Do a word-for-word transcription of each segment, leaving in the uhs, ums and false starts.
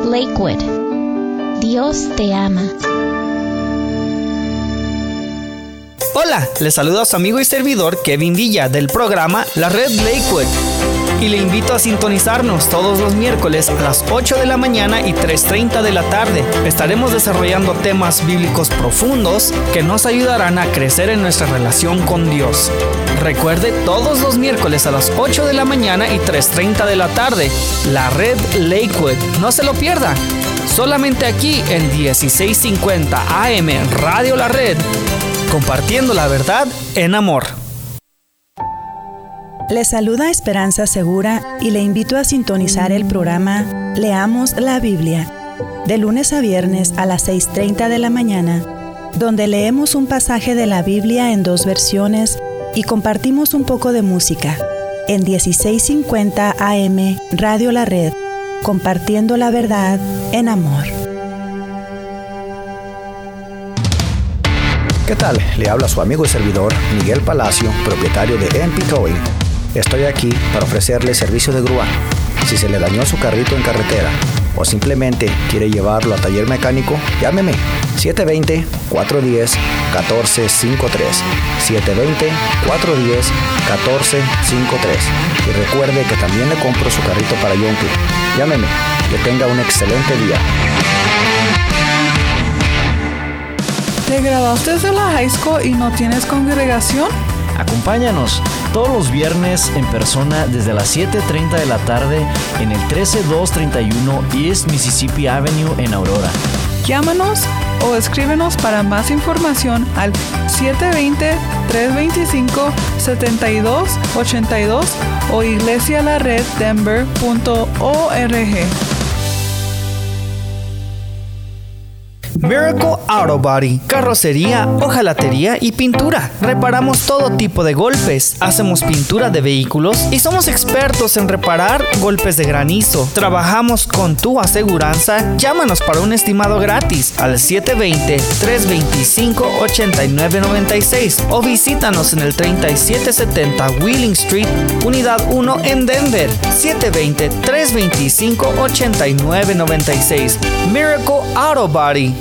Lakewood. Dios te ama. Hola, les saluda a su amigo y servidor Kevin Villa del programa La Red Lakewood y le invito a sintonizarnos todos los miércoles a las ocho de la mañana y tres treinta de la tarde. Estaremos desarrollando temas bíblicos profundos que nos ayudarán a crecer en nuestra relación con Dios. Recuerde, todos los miércoles a las ocho de la mañana y tres treinta de la tarde, La Red Lakewood. No se lo pierda. Solamente aquí en dieciséis cincuenta A M Radio La Red, compartiendo la verdad en amor. Le saluda Esperanza Segura y le invito a sintonizar el programa Leamos la Biblia, de lunes a viernes a las seis treinta de la mañana, donde leemos un pasaje de la Biblia en dos versiones y compartimos un poco de música, en dieciséis cincuenta A M Radio La Red, compartiendo la verdad en amor. ¿Qué tal? Le habla su amigo y servidor Miguel Palacio, propietario de M P Towing. Estoy aquí para ofrecerle servicio de grúa. Si se le dañó su carrito en carretera o simplemente quiere llevarlo a taller mecánico, llámeme siete dos cero, cuatro uno cero, uno cuatro cinco tres, siete dos cero, cuatro uno cero, uno cuatro cinco tres. Y recuerde que también le compro su carrito para Yonke. Llámeme. Que tenga un excelente día. ¿Te graduaste de la high school y no tienes congregación? Acompáñanos todos los viernes en persona desde las siete treinta de la tarde en el trece mil doscientos treinta y uno East Mississippi Avenue en Aurora. Llámanos o escríbenos para más información al siete dos cero, tres dos cinco, siete dos ocho dos o iglesia la red denver punto org. Miracle Auto Body, carrocería, hojalatería y pintura. Reparamos todo tipo de golpes, hacemos pintura de vehículos y somos expertos en reparar golpes de granizo. Trabajamos con tu aseguranza. Llámanos para un estimado gratis al siete dos cero, tres dos cinco, ocho nueve nueve seis o visítanos en el treinta y siete setenta Wheeling Street, Unidad uno en Denver. siete dos cero, tres dos cinco, ocho nueve nueve seis. Miracle Auto Body.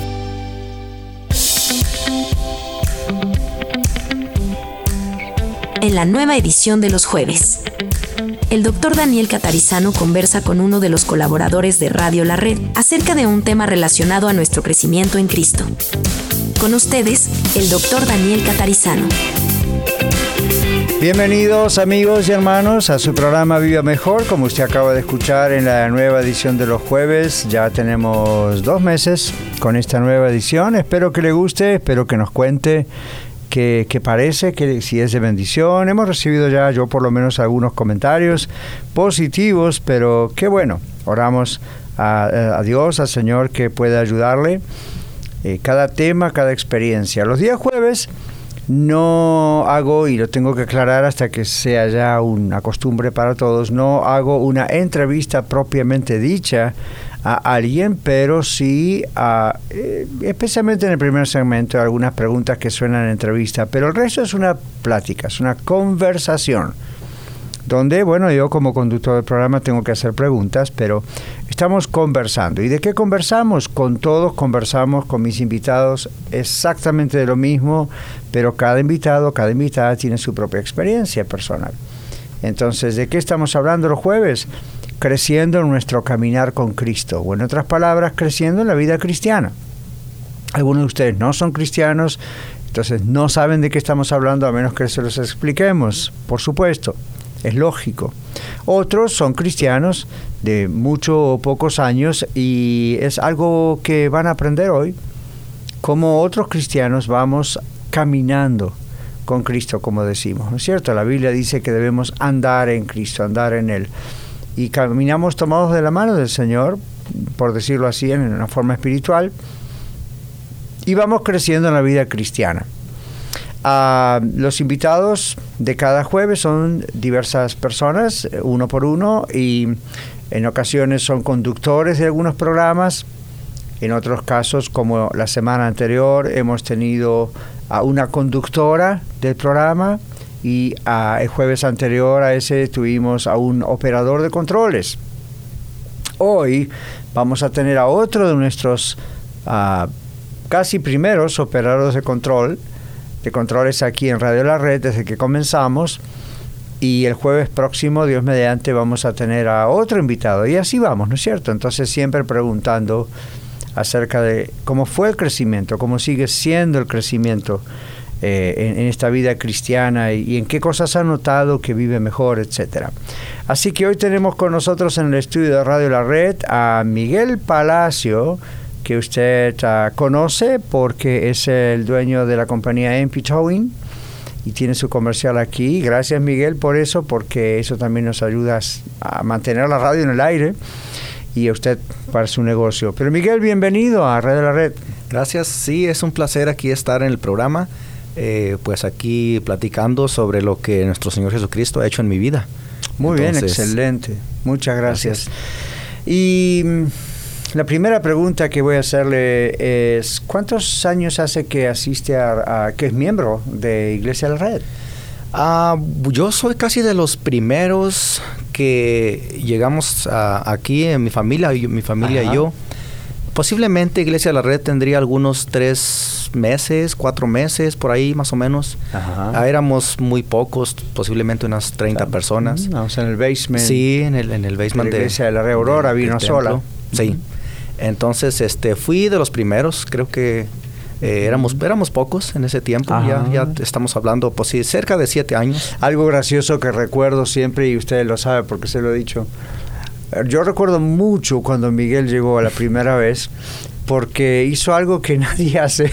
En la nueva edición de los jueves, el doctor Daniel Catarizano conversa con uno de los colaboradores de Radio La Red acerca de un tema relacionado a nuestro crecimiento en Cristo. Con ustedes, el doctor Daniel Catarizano. Bienvenidos amigos y hermanos a su programa Viva Mejor, como usted acaba de escuchar en la nueva edición de los jueves. Ya tenemos dos meses con esta nueva edición. Espero que le guste, espero que nos cuente qué, qué parece, que si es de bendición. Hemos recibido ya, yo por lo menos, algunos comentarios positivos, pero qué bueno. Oramos a, a Dios, al Señor, que pueda ayudarle. Eh, cada tema, cada experiencia. Los días jueves no hago, y lo tengo que aclarar hasta que sea ya una costumbre para todos, no hago una entrevista propiamente dicha a alguien, pero sí, a, eh, especialmente en el primer segmento, algunas preguntas que suenan en entrevista, pero el resto es una plática, es una conversación, donde, bueno, yo como conductor del programa tengo que hacer preguntas, pero estamos conversando. ¿Y de qué conversamos? Con todos conversamos, con mis invitados, exactamente de lo mismo, pero cada invitado, cada invitada tiene su propia experiencia personal. Entonces, ¿de qué estamos hablando los jueves? Creciendo en nuestro caminar con Cristo, o en otras palabras, creciendo en la vida cristiana. Algunos de ustedes no son cristianos, entonces no saben de qué estamos hablando a menos que se los expliquemos, por supuesto. Es lógico. Otros son cristianos de muchos o pocos años y es algo que van a aprender hoy. Como otros cristianos vamos caminando con Cristo, como decimos, ¿no es cierto? La Biblia dice que debemos andar en Cristo, andar en Él. Y caminamos tomados de la mano del Señor, por decirlo así, en una forma espiritual. Y vamos creciendo en la vida cristiana. Uh, los invitados de cada jueves son diversas personas, uno por uno, y en ocasiones son conductores de algunos programas. En otros casos, como la semana anterior, hemos tenido a una conductora del programa y uh, el jueves anterior a ese tuvimos a un operador de controles. hoy vamos a tener a otro de nuestros uh, casi primeros operadores de control, de controles aquí en Radio La Red desde que comenzamos. Y el jueves próximo, Dios mediante, vamos a tener a otro invitado. Y así vamos, ¿no es cierto? Entonces siempre preguntando acerca de cómo fue el crecimiento, cómo sigue siendo el crecimiento eh, en, en esta vida cristiana y, y en qué cosas ha notado que vive mejor, etcétera. Así que hoy tenemos con nosotros en el estudio de Radio La Red a Miguel Palacio, que usted uh, conoce porque es el dueño de la compañía M P Towing y tiene su comercial aquí. Gracias, Miguel, por eso, porque eso también nos ayuda a mantener la radio en el aire y a usted para su negocio. Pero Miguel, bienvenido a Radio La Red. Gracias, sí, es un placer aquí estar en el programa, eh, pues aquí platicando sobre lo que nuestro Señor Jesucristo ha hecho en mi vida. Muy Entonces, bien, excelente. Muchas gracias. gracias. Y la primera pregunta que voy a hacerle es, ¿cuántos años hace que asiste a, a que es miembro de Iglesia La Red? Uh, yo soy casi de los primeros que llegamos a, aquí en mi familia, yo, mi familia Ajá. y yo. Posiblemente Iglesia La Red tendría algunos tres meses, cuatro meses, por ahí más o menos. Ajá. Uh, éramos muy pocos, posiblemente unas treinta personas. Vamos en el basement. Sí, en el, en el basement de la de Iglesia de la Red Aurora, de, vino sola. Sí. Uh-huh. Entonces, este, fui de los primeros, creo que eh, éramos, éramos pocos en ese tiempo, ya, ya estamos hablando, pues sí, cerca de siete años. Algo gracioso que recuerdo siempre, y usted lo sabe porque se lo he dicho, yo recuerdo mucho cuando Miguel llegó la primera vez, porque hizo algo que nadie hace,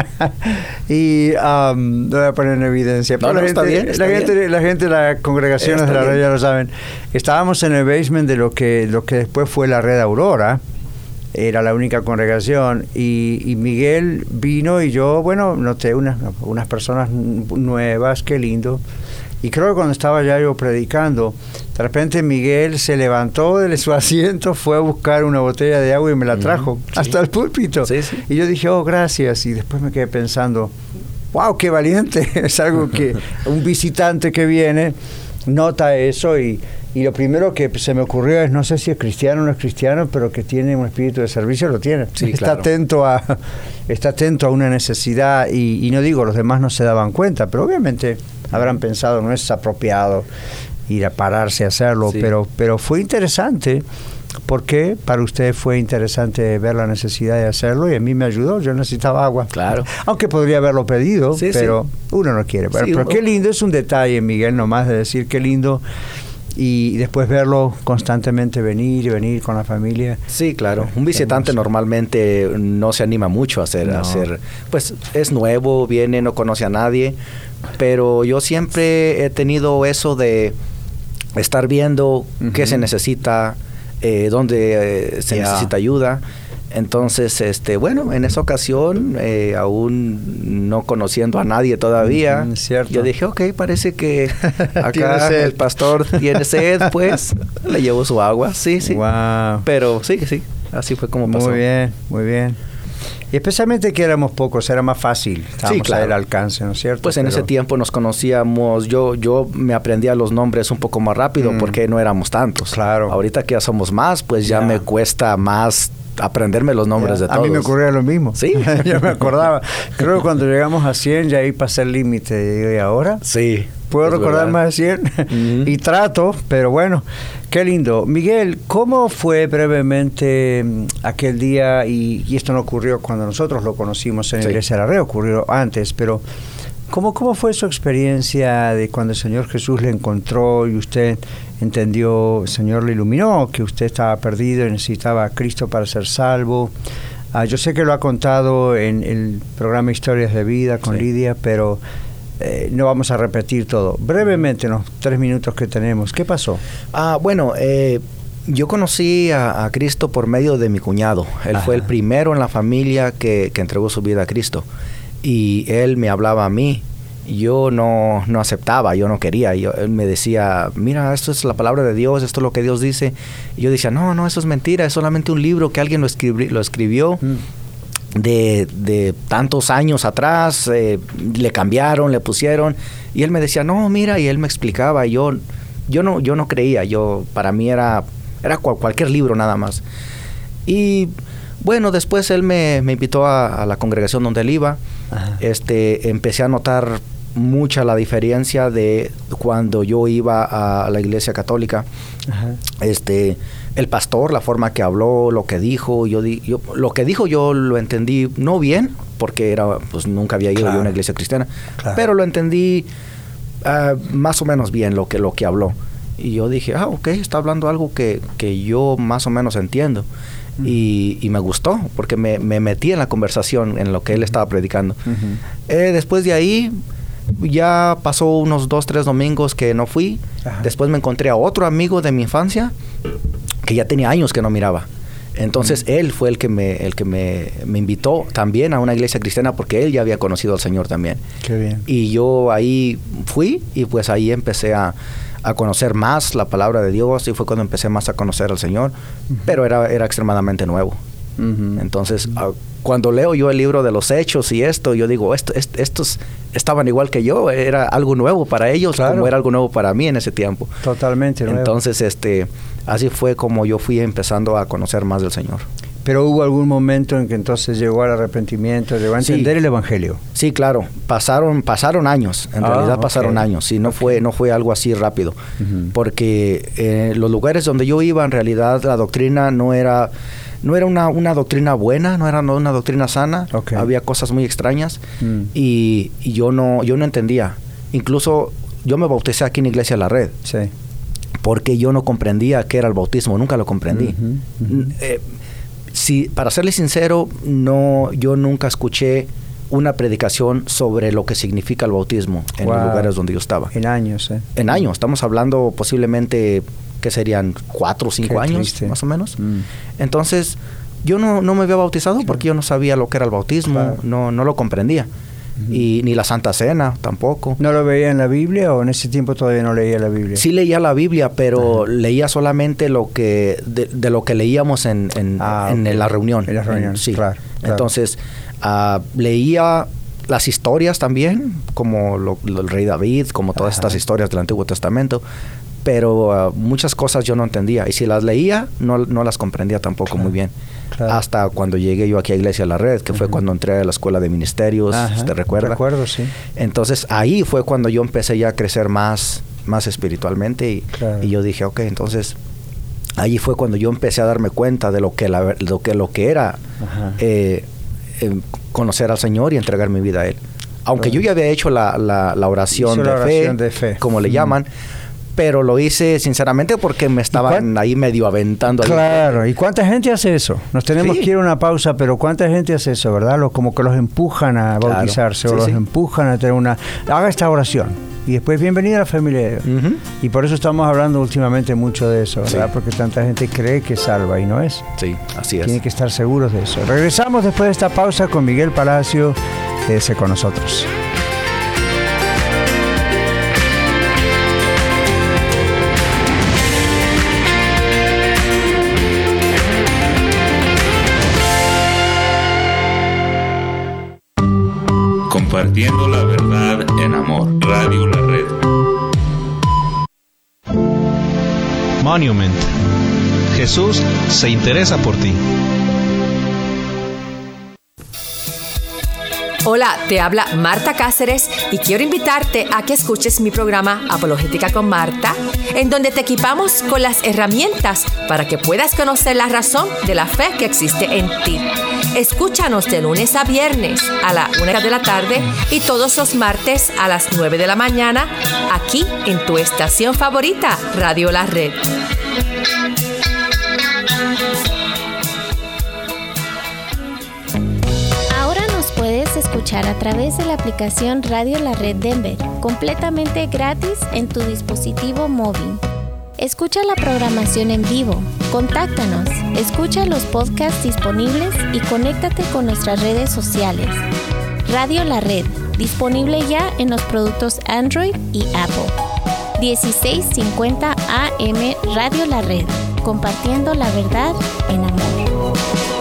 y um, lo voy a poner en evidencia. No, no, la, gente, está bien, está la, bien. gente, la gente, las congregaciones Está de la bien. red ya lo saben. Estábamos en el basement de lo que, lo que después fue la Red Aurora. Era la única congregación y, y Miguel vino y yo, bueno, noté unas, unas personas nuevas, qué lindo. Y creo que cuando estaba ya yo predicando, de repente Miguel se levantó de su asiento, fue a buscar una botella de agua y me la trajo uh-huh. hasta sí. el púlpito. Sí, sí. Y yo dije, oh, gracias. Y después me quedé pensando, wow, qué valiente. Es algo que un visitante que viene nota eso y... Y lo primero que se me ocurrió es, no sé si es cristiano o no es cristiano, pero que tiene un espíritu de servicio, lo tiene. Sí, está claro. atento a está atento a una necesidad y, y no digo, los demás no se daban cuenta, pero obviamente habrán pensado, no es apropiado ir a pararse a hacerlo, Sí. pero, pero fue interesante, porque para usted fue interesante ver la necesidad de hacerlo y a mí me ayudó, yo necesitaba agua. Claro. Aunque podría haberlo pedido, Sí, pero sí. uno no quiere. Pero, Sí, pero uno- qué lindo, es un detalle, Miguel, nomás de decir qué lindo. Y después verlo constantemente venir y venir con la familia. Sí, claro. Un visitante normalmente no se anima mucho a hacer, No. a hacer, pues es nuevo, viene, no conoce a nadie, pero yo siempre he tenido eso de estar viendo Uh-huh. qué se necesita, eh, dónde eh, se Yeah. necesita ayuda. Entonces, este, bueno, en esa ocasión, eh, aún no conociendo a nadie todavía, Mm, cierto. yo dije, ok, parece que Tiene acá sed. el pastor tiene sed, pues le llevo su agua, sí, sí. Wow. Pero sí, sí, así fue como pasó. Muy bien, muy bien. Y especialmente que éramos pocos, era más fácil. Estábamos claro. al alcance, ¿no es cierto? Pues en Pero- ese tiempo nos conocíamos, yo yo me aprendía los nombres un poco más rápido Mm. porque no éramos tantos. Claro. Ahorita que ya somos más, pues ya Ya. me cuesta más aprenderme los nombres Ya, de a todos. mí me ocurría lo mismo. Sí. Yo me acordaba. Creo que cuando llegamos a cien ya ahí pasé el límite. ¿Y ahora? Sí. ¿Puedo es recordar verdad. más de cien? Ujú. Y trato, pero bueno, qué lindo. Miguel, ¿cómo fue brevemente mm, aquel día? Y, y esto no ocurrió cuando nosotros lo conocimos en la Sí. Iglesia de la Red, ocurrió antes, pero ¿cómo, ¿cómo fue su experiencia de cuando el Señor Jesús le encontró y usted entendió, el Señor le iluminó, que usted estaba perdido y necesitaba a Cristo para ser salvo? Ah, yo sé que lo ha contado en el programa Historias de Vida con Sí. Lidia, pero eh, no vamos a repetir todo. Brevemente, en los tres minutos que tenemos, ¿qué pasó? Ah, bueno, eh, yo conocí a, a Cristo por medio de mi cuñado. Él Ajá. fue el primero en la familia que, que entregó su vida a Cristo. Y él me hablaba a mí. Yo no, no aceptaba, yo no quería. Yo, él me decía, mira, esto es la palabra de Dios, esto es lo que Dios dice. Y yo decía, no, no, eso es mentira, es solamente un libro que alguien lo, escribi- lo escribió. Mm. De, de tantos años atrás, eh, le cambiaron, le pusieron, y él me decía, no, mira, y él me explicaba, y yo, yo no, yo no creía, yo, para mí era, era cual, cualquier libro nada más. Y bueno, después él me, me invitó a, a la congregación donde él iba. Ajá. Este, empecé a notar mucha la diferencia de cuando yo iba a la iglesia católica. Ajá. Este, el pastor, la forma que habló, lo que dijo, yo, di, yo lo que dijo yo lo entendí no bien, porque era, pues nunca había ido claro. yo a una iglesia cristiana, claro. pero lo entendí uh, más o menos bien lo que, lo que habló. Y yo dije, ah, ok, está hablando algo que, que yo más o menos entiendo. Uh-huh. Y, y me gustó, porque me, me metí en la conversación, en lo que él estaba predicando. Uh-huh. Eh, después de ahí, ya pasó unos dos, tres domingos que no fui. Ajá. Después me encontré a otro amigo de mi infancia, que ya tenía años que no miraba. Entonces, uh-huh. él fue el que me, el que me, me invitó también a una iglesia cristiana, porque él ya había conocido al Señor también. Qué bien. Y yo ahí fui, y pues ahí empecé a... a conocer más la palabra de Dios, y fue cuando empecé más a conocer al Señor, uh-huh. pero era, era extremadamente nuevo. Uh-huh. Entonces, uh, cuando leo yo el libro de los Hechos y esto, yo digo, esto, est, estos estaban igual que yo, era algo nuevo para ellos, claro. como era algo nuevo para mí en ese tiempo. Totalmente nuevo. Entonces, este, así fue como yo fui empezando a conocer más del Señor. Pero hubo algún momento en que entonces llegó al arrepentimiento, llegó a entender sí. el Evangelio. Sí, claro. Pasaron, pasaron años. En ah, realidad pasaron okay. años. Sí, no okay. fue, no fue algo así rápido. Uh-huh. Porque eh, los lugares donde yo iba, en realidad la doctrina no era, no era una, una doctrina buena, no era no una doctrina sana. Okay. Había cosas muy extrañas mm. y, y yo no, yo no entendía. Incluso yo me bauticé aquí en Iglesia La Red. Sí. Porque yo no comprendía qué era el bautismo, nunca lo comprendí. Uh-huh. Uh-huh. Eh, Sí, para serle sincero, no, yo nunca escuché una predicación sobre lo que significa el bautismo en wow. los lugares donde yo estaba. En años, ¿eh? En años, estamos hablando posiblemente, que serían cuatro o cinco Qué años, triste. Más o menos. Mm. Entonces, yo no, no me había bautizado claro. porque yo no sabía lo que era el bautismo, claro. no, no lo comprendía. Uh-huh. Y ni la Santa Cena tampoco. ¿No lo veía en la Biblia o en ese tiempo todavía no leía la Biblia? Sí leía la Biblia, pero uh-huh. leía solamente lo que de, de lo que leíamos en, en, ah, en okay. la reunión. En la reunión, en, sí. Claro, claro. Entonces, uh, leía las historias también, como lo, lo, el rey David, como todas Ajá. estas historias del Antiguo Testamento, pero uh, muchas cosas yo no entendía. Y si las leía, no, no las comprendía tampoco claro. muy bien. Claro. Hasta cuando llegué yo aquí a Iglesia La Red, que uh-huh. fue cuando entré a la escuela de ministerios, Ajá, ¿te recuerda? Recuerdo, sí. Entonces ahí fue cuando yo empecé ya a crecer más, más espiritualmente y, claro. y yo dije, ok, entonces ahí fue cuando yo empecé a darme cuenta de lo que, la, lo que, lo que era eh, eh, conocer al Señor y entregar mi vida a Él. Aunque bueno. yo ya había hecho la, la, la, oración, de, la oración fe, de fe, como le mm. llaman, pero lo hice sinceramente porque me estaban ahí medio aventando. Claro, ahí. ¿Y cuánta gente hace eso? Nos tenemos sí. que ir a una pausa, pero ¿cuánta gente hace eso, verdad? Los, como que los empujan a bautizarse claro. o sí, los sí. empujan a tener una... Haga esta oración y después bienvenida a la familia de Dios. Uh-huh. Y por eso estamos hablando últimamente mucho de eso, ¿verdad? Sí. Porque tanta gente cree que salva y no es. Sí, así es. Tienen que estar seguros de eso. Regresamos después de esta pausa con Miguel Palacio. Quédese con nosotros. Compartiendo la verdad en amor. Radio La Red. Monument. Jesús se interesa por ti. Hola, te habla Marta Cáceres y quiero invitarte a que escuches mi programa Apologética con Marta, en donde te equipamos con las herramientas para que puedas conocer la razón de la fe que existe en ti. Escúchanos de lunes a viernes a la una de la tarde y todos los martes a las nueve de la mañana, aquí en tu estación favorita, Radio La Red. Puedes escuchar a través de la aplicación Radio La Red Denver, completamente gratis en tu dispositivo móvil. Escucha la programación en vivo, contáctanos, escucha los podcasts disponibles y conéctate con nuestras redes sociales. Radio La Red, disponible ya en los productos Android y Apple. dieciséis cincuenta A M Radio La Red, compartiendo la verdad en amor.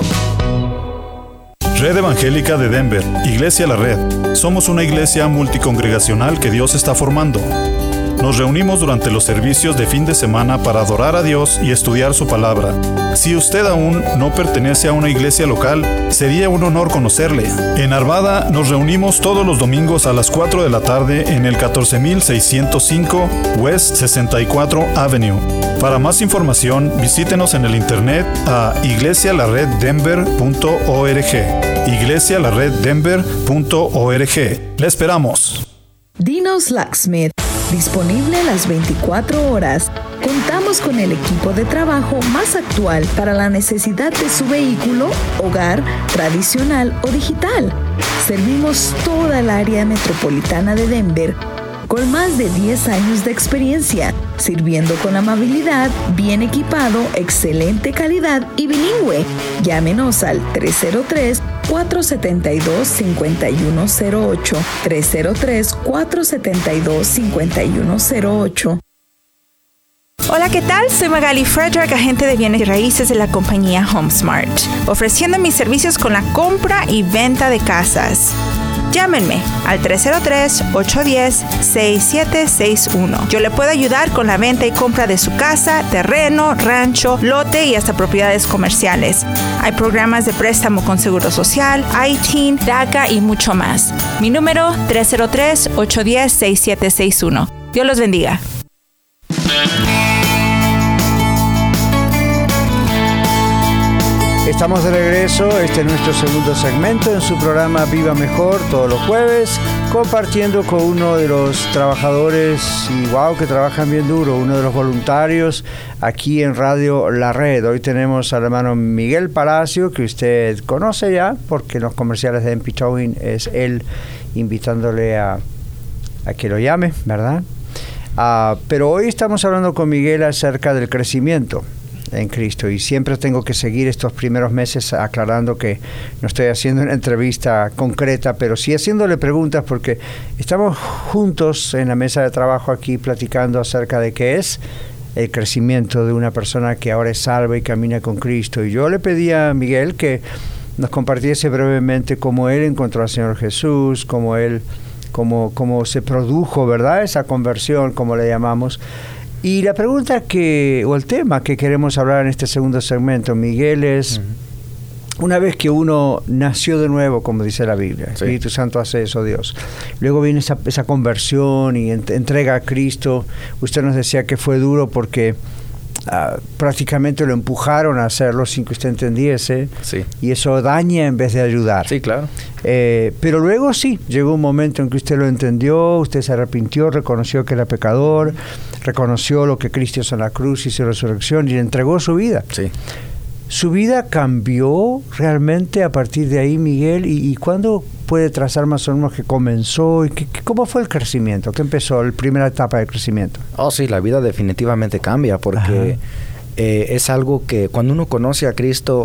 Red Evangélica de Denver, Iglesia La Red. Somos una iglesia multicongregacional que Dios está formando. Nos reunimos durante los servicios de fin de semana para adorar a Dios y estudiar su palabra. Si usted aún no pertenece a una iglesia local, sería un honor conocerle. En Arvada nos reunimos todos los domingos a las cuatro de la tarde en el catorce mil seiscientos cinco West sesenta y cuatro Avenue. Para más información, visítenos en el internet a iglesia la red denver punto org. iglesia la red denver punto org. ¡Le esperamos! Dino's Locksmith, disponible las veinticuatro horas. Contamos con el equipo de trabajo más actual para la necesidad de su vehículo, hogar, tradicional o digital. Servimos toda el área metropolitana de Denver con más de diez años de experiencia, sirviendo con amabilidad, bien equipado, excelente calidad y bilingüe. Llámenos al tres cero tres, cuatro siete dos, cinco uno cero ocho, tres cero tres, cuatro siete dos, cinco uno cero ocho. Hola, ¿qué tal? Soy Magali Frederick, agente de bienes y raíces de la compañía HomeSmart, ofreciendo mis servicios con la compra y venta de casas. Llámenme al tres cero tres, ocho uno cero, seis siete seis uno. Yo le puedo ayudar con la venta y compra de su casa, terreno, rancho, lote y hasta propiedades comerciales. Hay programas de préstamo con Seguro Social, I T I N, DACA y mucho más. Mi número tres cero tres, ocho uno cero, seis siete seis uno. Dios los bendiga. Estamos de regreso, este es nuestro segundo segmento en su programa Viva Mejor, todos los jueves, compartiendo con uno de los trabajadores, y wow, que trabajan bien duro, uno de los voluntarios aquí en Radio La Red. Hoy tenemos al hermano Miguel Palacio, que usted conoce ya, porque en los comerciales de M P Towing es él invitándole a, a que lo llame, ¿verdad? Uh, pero hoy estamos hablando con Miguel acerca del crecimiento en Cristo, y siempre tengo que seguir estos primeros meses aclarando que no estoy haciendo una entrevista concreta, pero sí haciéndole preguntas, porque estamos juntos en la mesa de trabajo aquí platicando acerca de qué es el crecimiento de una persona que ahora es salva y camina con Cristo. Y yo le pedí a Miguel que nos compartiese brevemente cómo él encontró al Señor Jesús, cómo él, cómo, cómo se produjo, ¿verdad?, esa conversión, como le llamamos. Y la pregunta que, o el tema que queremos hablar en este segundo segmento, Miguel, es uh-huh. una vez que uno nació de nuevo, como dice la Biblia, el sí. Espíritu Santo hace eso, Dios. Luego viene esa, esa conversión y ent- entrega a Cristo. Usted nos decía que fue duro porque uh, prácticamente lo empujaron a hacerlo sin que usted entendiese. Sí. Y eso daña en vez de ayudar. Sí, claro. Eh, pero luego sí, llegó un momento en que usted lo entendió, usted se arrepintió, reconoció que era pecador, reconoció lo que Cristo hizo en la cruz y su resurrección y le entregó su vida. Sí. ¿Su vida cambió realmente a partir de ahí, Miguel? ¿Y, y cuándo puede trazar más o menos que comenzó? ¿Y que, que, cómo fue el crecimiento? ¿Qué empezó la primera etapa de crecimiento? Oh, sí, la vida definitivamente cambia porque eh, es algo que cuando uno conoce a Cristo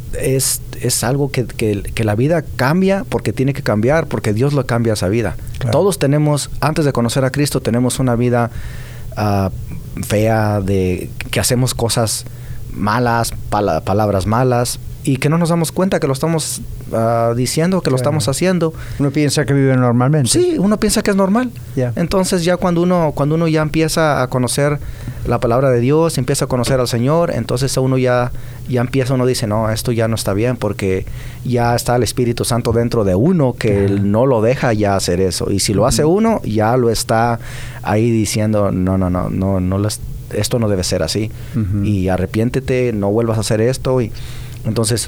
es, es algo que, que, que la vida cambia porque tiene que cambiar, porque Dios lo cambia esa vida. Claro. Todos tenemos, antes de conocer a Cristo, tenemos una vida uh, fea, de que hacemos cosas malas, pala- palabras malas, y que no nos damos cuenta que lo estamos uh, diciendo, que lo claro. estamos haciendo. Uno piensa que vive normalmente. Sí, uno piensa que es normal. Yeah. Entonces ya cuando uno cuando uno ya empieza a conocer la palabra de Dios, empieza a conocer al Señor, entonces uno ya ya empieza, uno dice, no, esto ya no está bien, porque ya está el Espíritu Santo dentro de uno que yeah. no lo deja ya hacer eso. Y si lo uh-huh. hace uno, ya lo está ahí diciendo, no, no, no, no, no lo, esto no debe ser así. Uh-huh. Y arrepiéntete, no vuelvas a hacer esto. Y entonces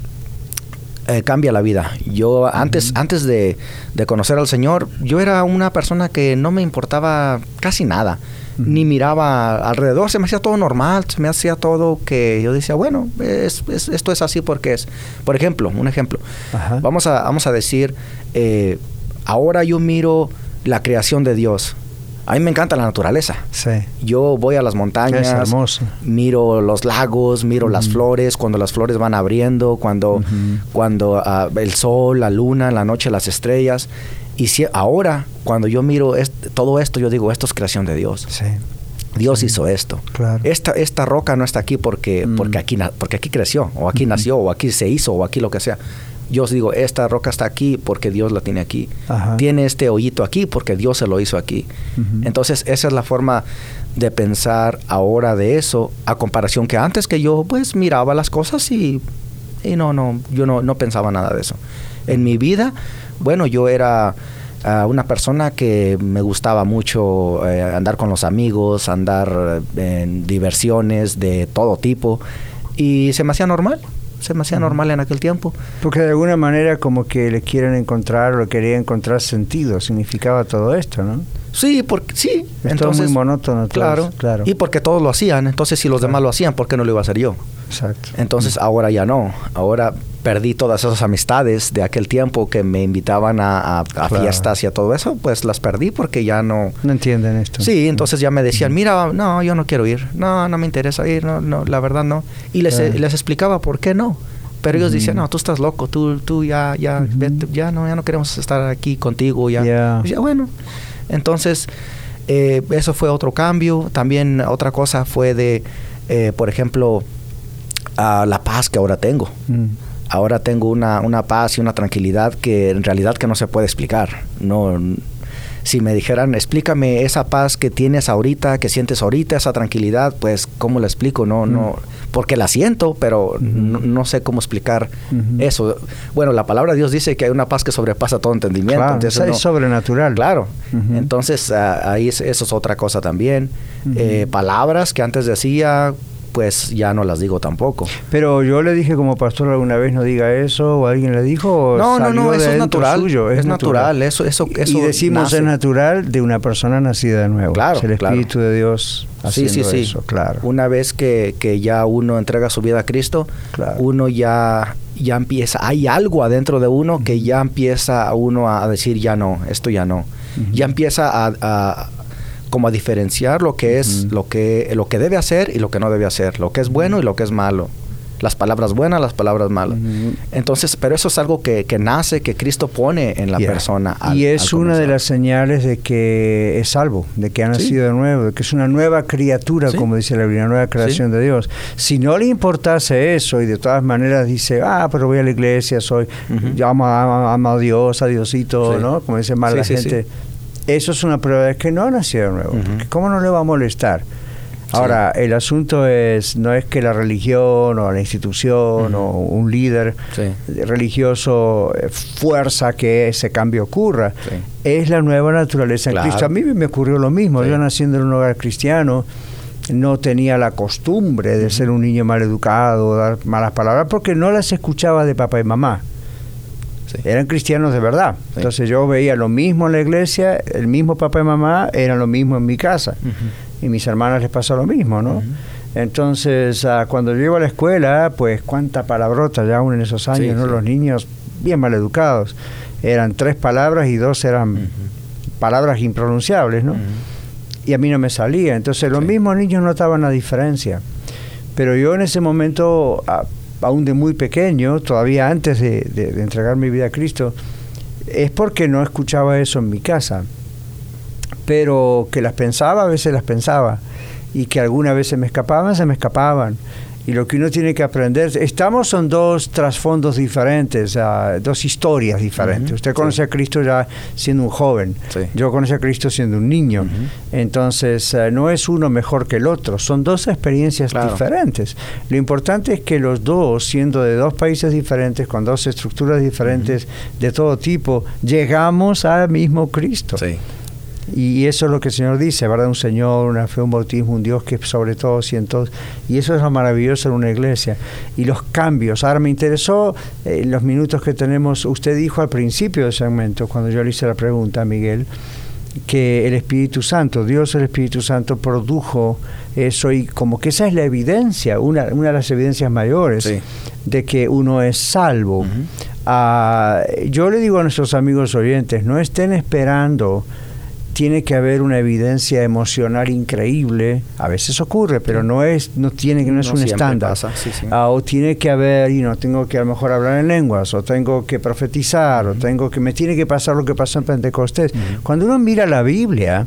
eh, cambia la vida. Yo antes uh-huh. antes de, de conocer al Señor, yo era una persona que no me importaba casi nada. Uh-huh. Ni miraba alrededor, se me hacía todo normal, se me hacía todo que yo decía, bueno, es, es, esto es así porque es. Por ejemplo, un ejemplo. Uh-huh. Vamos a, vamos a decir, eh, ahora yo miro la creación de Dios. A mí me encanta la naturaleza. Sí. Yo voy a las montañas, es hermoso. Miro los lagos, miro uh-huh. las flores, cuando las flores van abriendo, cuando, uh-huh. cuando uh, el sol, la luna, la noche, las estrellas. Y si ahora, cuando yo miro est- todo esto, yo digo, esto es creación de Dios. Sí. Dios sí. hizo esto. Claro. Esta, esta roca no está aquí porque, mm. porque, aquí, porque aquí creció, o aquí mm-hmm. nació, o aquí se hizo, o aquí lo que sea. Yo digo, esta roca está aquí porque Dios la tiene aquí. Ajá. Tiene este hoyito aquí porque Dios se lo hizo aquí. Uh-huh. Entonces, esa es la forma de pensar ahora de eso, a comparación que antes, que yo pues miraba las cosas y, y no, no, yo no, no pensaba nada de eso. En mi vida, bueno, yo era uh, una persona que me gustaba mucho eh, andar con los amigos, andar en diversiones de todo tipo, y se me hacía normal. Se me hacía normal en aquel tiempo. Porque de alguna manera como que le quieren encontrar o le querían encontrar sentido, significaba todo esto, ¿no? Sí, porque sí. Es entonces, todo muy monótono. Claro, claro. Y porque todos lo hacían, entonces si los claro. demás lo hacían, ¿por qué no lo iba a hacer yo? Exacto. Entonces ahora ya no. Ahora perdí todas esas amistades de aquel tiempo que me invitaban a, a, a claro. fiestas y a todo eso, pues las perdí porque ya no... No entienden esto. Sí, entonces ya me decían, mira, no, yo no quiero ir, no, no me interesa ir, no, no, la verdad no. Y les, claro. les explicaba por qué no. Pero ellos uh-huh. decían, no, tú estás loco, tú, tú ya, ya, uh-huh. vete, ya no, ya no queremos estar aquí contigo, ya. Yeah. Pues ya bueno. Entonces, eh, eso fue otro cambio. También otra cosa fue de, eh, por ejemplo, uh, la paz que ahora tengo. Uh-huh. Ahora tengo una, una paz y una tranquilidad que en realidad que no se puede explicar. No, si me dijeran, explícame esa paz que tienes ahorita, que sientes ahorita, esa tranquilidad, pues, ¿cómo la explico? No, uh-huh. no, porque la siento, pero uh-huh. no, no sé cómo explicar uh-huh. eso. Bueno, la palabra de Dios dice que hay una paz que sobrepasa todo entendimiento. Claro, entonces, es no, sobrenatural. Claro. Uh-huh. Entonces, uh, ahí es, eso es otra cosa también. Uh-huh. Eh, palabras que antes decía, pues ya no las digo tampoco. Pero yo le dije como pastor alguna vez, no diga eso, o alguien le dijo, o no, no, no, eso es natural, suyo, es, es natural, natural, eso, eso, eso y decimos nace. Es natural de una persona nacida de nuevo. Claro, es el Espíritu claro. de Dios haciendo sí, sí, eso, sí. claro. Una vez que, que ya uno entrega su vida a Cristo, claro. uno ya, ya empieza, hay algo adentro de uno uh-huh. que ya empieza uno a decir, ya no, esto ya no. Uh-huh. Ya empieza a, a como a diferenciar lo que es, uh-huh. lo que lo que debe hacer y lo que no debe hacer, lo que es bueno y lo que es malo, las palabras buenas, las palabras malas. Uh-huh. Entonces, pero eso es algo que, que nace, que Cristo pone en la yeah. persona. Al, y es una de las señales de que es salvo, de que ha nacido sí. de nuevo, de que es una nueva criatura, sí. como dice la Biblia, una nueva creación sí. de Dios. Si no le importase eso y de todas maneras dice, ah, pero voy a la iglesia, soy, uh-huh. yo amo, amo, amo a Dios, a Diosito, sí. ¿no? Como dice mal sí, la sí, gente. Sí. Eso es una prueba de que no ha nacido de nuevo. Uh-huh. ¿Cómo no le va a molestar? Ahora, sí. el asunto es, no es que la religión o la institución uh-huh. o un líder sí. religioso fuerza que ese cambio ocurra. Sí. Es la nueva naturaleza claro. en Cristo. A mí me ocurrió lo mismo. Sí. Yo naciendo en un hogar cristiano, no tenía la costumbre de uh-huh. ser un niño mal educado, dar malas palabras, porque no las escuchaba de papá y mamá. Sí. Eran cristianos de verdad. Sí. Entonces yo veía lo mismo en la iglesia, el mismo papá y mamá eran lo mismo en mi casa. Uh-huh. Y mis hermanas les pasó lo mismo, ¿no? Uh-huh. Entonces, uh, cuando yo iba a la escuela, pues cuánta palabrota ya aún en esos años, sí, ¿no? Sí. Los niños bien mal educados. Eran tres palabras y dos eran uh-huh. palabras impronunciables, ¿no? Uh-huh. Y a mí no me salía. Entonces los sí. mismos niños notaban la diferencia. Pero yo en ese momento... Uh, aún de muy pequeño, todavía antes de, de, de entregar mi vida a Cristo, es porque no escuchaba eso en mi casa, pero que las pensaba, a veces las pensaba, y que algunas veces me escapaban, se me escapaban. Y lo que uno tiene que aprender, estamos son dos trasfondos diferentes, uh, dos historias diferentes. Uh-huh. Usted conoce sí. a Cristo ya siendo un joven, sí. yo conocí a Cristo siendo un niño. Uh-huh. Entonces, uh, no es uno mejor que el otro, son dos experiencias claro. diferentes. Lo importante es que los dos, siendo de dos países diferentes, con dos estructuras diferentes uh-huh. de todo tipo, llegamos al mismo Cristo. Sí. Y eso es lo que el Señor dice, ¿verdad? Un Señor, una fe, un bautismo, un Dios que sobre todo siento. Y eso es lo maravilloso en una iglesia. Y los cambios. Ahora me interesó, en eh, los minutos que tenemos, usted dijo al principio del segmento, cuando yo le hice la pregunta a Miguel, que el Espíritu Santo, Dios el Espíritu Santo produjo eso, y como que esa es la evidencia, una, una de las evidencias mayores sí. de que uno es salvo. Uh-huh. Uh, yo le digo a nuestros amigos oyentes, no estén esperando. Tiene que haber una evidencia emocional increíble, a veces ocurre, pero no es no tiene que no es no un estándar. Sí, sí. Uh, o tiene que haber, y no tengo que a lo mejor hablar en lenguas, o tengo que profetizar, uh-huh. o tengo que me tiene que pasar lo que pasó en Pentecostés. Uh-huh. Cuando uno mira la Biblia,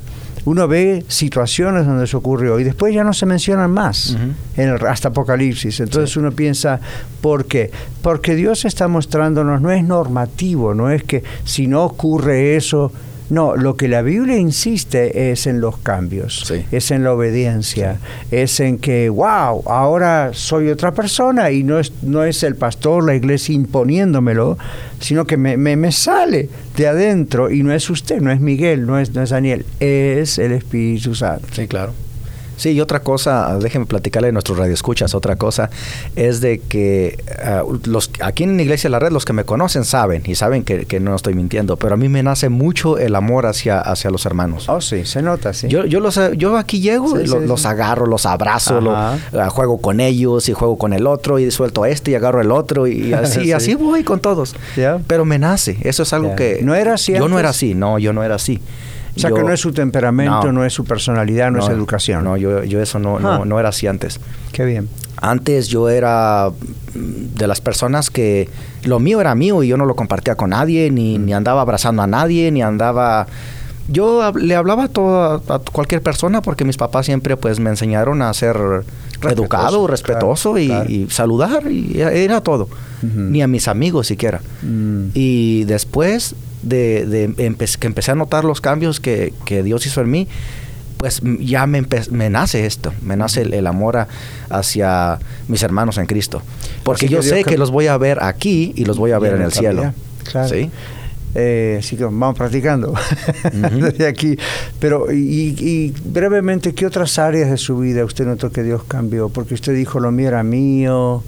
uno ve situaciones donde eso ocurrió y después ya no se mencionan más, uh-huh. en el, hasta Apocalipsis. Entonces sí. uno piensa, ¿por qué? Porque Dios está mostrándonos, no es normativo, no es que si no ocurre eso. No, lo que la Biblia insiste es en los cambios, sí. es en la obediencia, sí. es en que, wow, ahora soy otra persona y no es, no es el pastor, la iglesia imponiéndomelo, sino que me, me, me sale de adentro y no es usted, no es Miguel, no es, no es Daniel, es el Espíritu Santo. Sí, claro. Sí, y otra cosa, déjenme platicarle a nuestros radioescuchas, otra cosa es de que uh, los aquí en la Iglesia de la Red, los que me conocen saben, y saben que, que no estoy mintiendo, pero a mí me nace mucho el amor hacia, hacia los hermanos. Oh, sí, se nota, sí. Yo, yo, los, yo aquí llego, sí, lo, sí, los sí. agarro, los abrazo, lo, uh, juego con ellos y juego con el otro, y suelto este y agarro el otro, y así, sí. así voy con todos. Yeah. Pero me nace, eso es algo yeah. que... ¿No era así Yo antes? no era así, no, yo no era así. O sea, yo, que no es su temperamento, no, no es su personalidad, no, no es educación. No, yo, yo eso no, ah. no, no era así antes. Qué bien. Antes yo era de las personas que lo mío era mío y yo no lo compartía con nadie, ni, mm. ni andaba abrazando a nadie, ni andaba... Yo le hablaba a, todo, a cualquier persona porque mis papás siempre pues me enseñaron a ser respetuoso, educado, respetuoso claro, y, claro. y saludar, y era todo. Uh-huh. Ni a mis amigos siquiera. Mm. Y después... de, de empe- que empecé a notar los cambios que, que Dios hizo en mí, pues ya me, empe- me nace esto, me nace el, el amor a, hacia mis hermanos en Cristo. Porque Así yo que sé que... que los voy a ver aquí y los voy a ver en el cielo. Claro. ¿Sí? Eh, así que vamos practicando uh-huh. desde aquí. Pero, y, y brevemente, ¿qué otras áreas de su vida usted notó que Dios cambió? Porque usted dijo, lo mío era mío.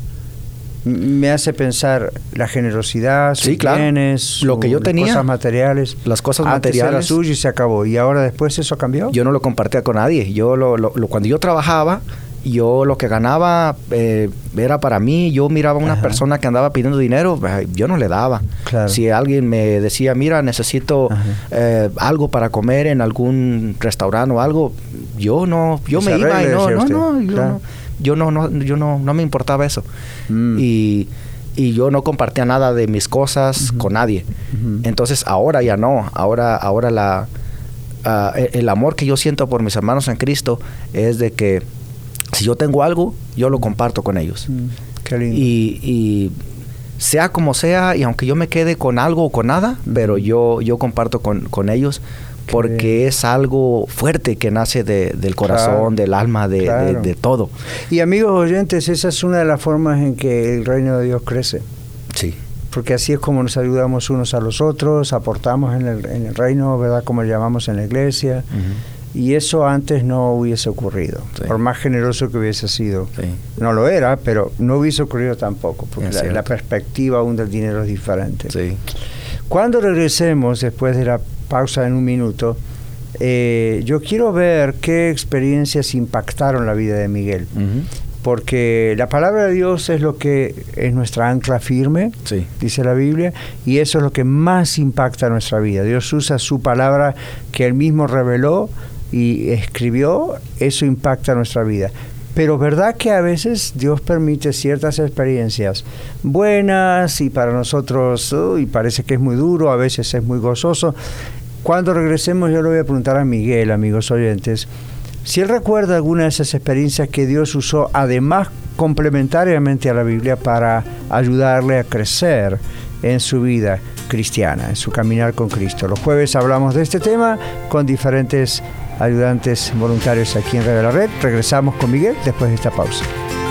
Me hace pensar la generosidad, sus sí, claro. bienes, lo que yo tenía, cosas materiales. Las cosas Antes materiales. Era suyo y se acabó. ¿Y ahora después eso cambió? Yo no lo compartía con nadie. Yo lo, lo, lo cuando yo trabajaba, yo lo que ganaba eh, era para mí. Yo miraba a una Ajá. persona que andaba pidiendo dinero, yo no le daba. Claro. Si alguien me decía, mira, necesito eh, algo para comer en algún restaurante o algo, yo no, yo me iba y no, no, no, yo claro. no. Yo no, no, yo no, no me importaba eso. Mm. Y, y yo no compartía nada de mis cosas uh-huh. con nadie. Uh-huh. Entonces ahora ya no. Ahora, ahora la, uh, el, el amor que yo siento por mis hermanos en Cristo es de que si yo tengo algo, yo lo comparto con ellos. Mm. Qué lindo. Y, y sea como sea, y aunque yo me quede con algo o con nada, uh-huh. pero yo, yo comparto con, con ellos. Porque es algo fuerte que nace de, del corazón, claro, del alma, de, claro. de, de todo. Y amigos oyentes, esa es una de las formas en que el reino de Dios crece. Sí. Porque así es como nos ayudamos unos a los otros, aportamos en el, en el reino, ¿verdad? Como le llamamos en la iglesia. Uh-huh. Y eso antes no hubiese ocurrido. Sí. Por más generoso que hubiese sido. Sí. No lo era, pero no hubiese ocurrido tampoco. Porque la, la perspectiva aún del dinero es diferente. Sí. Cuando regresemos, después de la pausa en un minuto, eh, yo quiero ver qué experiencias impactaron la vida de Miguel. Uh-huh. Porque la palabra de Dios es lo que es nuestra ancla firme, sí. dice la Biblia, y eso es lo que más impacta nuestra vida. Dios usa su palabra que Él mismo reveló y escribió, eso impacta nuestra vida. Pero verdad que a veces Dios permite ciertas experiencias buenas y para nosotros uy, parece que es muy duro, a veces es muy gozoso. Cuando regresemos yo le voy a preguntar a Miguel, amigos oyentes, si él recuerda alguna de esas experiencias que Dios usó además complementariamente a la Biblia para ayudarle a crecer en su vida cristiana, en su caminar con Cristo. Los jueves hablamos de este tema con diferentes ayudantes voluntarios aquí en Radio La Red. Regresamos con Miguel después de esta pausa.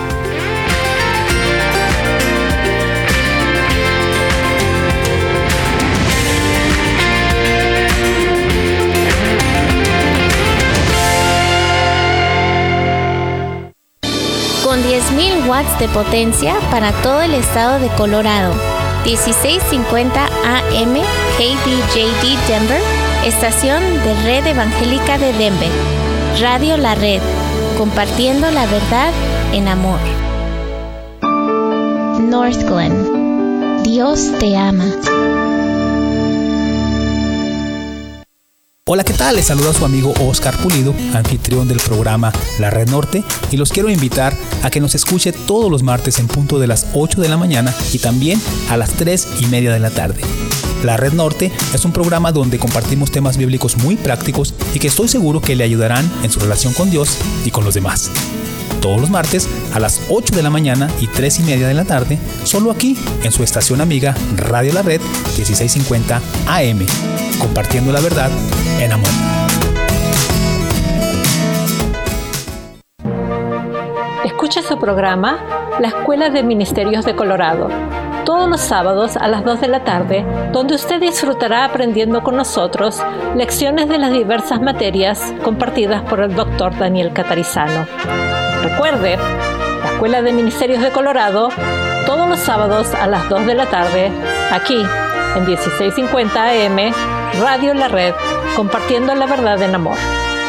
Con diez mil watts de potencia para todo el estado de Colorado. dieciséis cincuenta A M K B J D Denver, estación de Red Evangélica de Denver. Radio La Red, compartiendo la verdad en amor. North Glen, Dios te ama. Hola, ¿qué tal? Les saluda a su amigo Oscar Pulido, anfitrión del programa La Red Norte, y los quiero invitar a que nos escuche todos los martes en punto de las ocho de la mañana y también a las tres y media de la tarde. La Red Norte es un programa donde compartimos temas bíblicos muy prácticos y que estoy seguro que le ayudarán en su relación con Dios y con los demás. Todos los martes a las ocho de la mañana y tres y media de la tarde, solo aquí en su estación amiga Radio La Red dieciséis cincuenta A M, compartiendo la verdad en amor. Escucha su programa La Escuela de Ministerios de Colorado, todos los sábados a las dos de la tarde, donde usted disfrutará aprendiendo con nosotros lecciones de las diversas materias compartidas por el doctor Daniel Catarizano. Recuerde, La Escuela de Ministerios de Colorado, todos los sábados a las dos de la tarde, aquí en dieciséis cincuenta A M, Radio La Red, compartiendo la verdad en amor.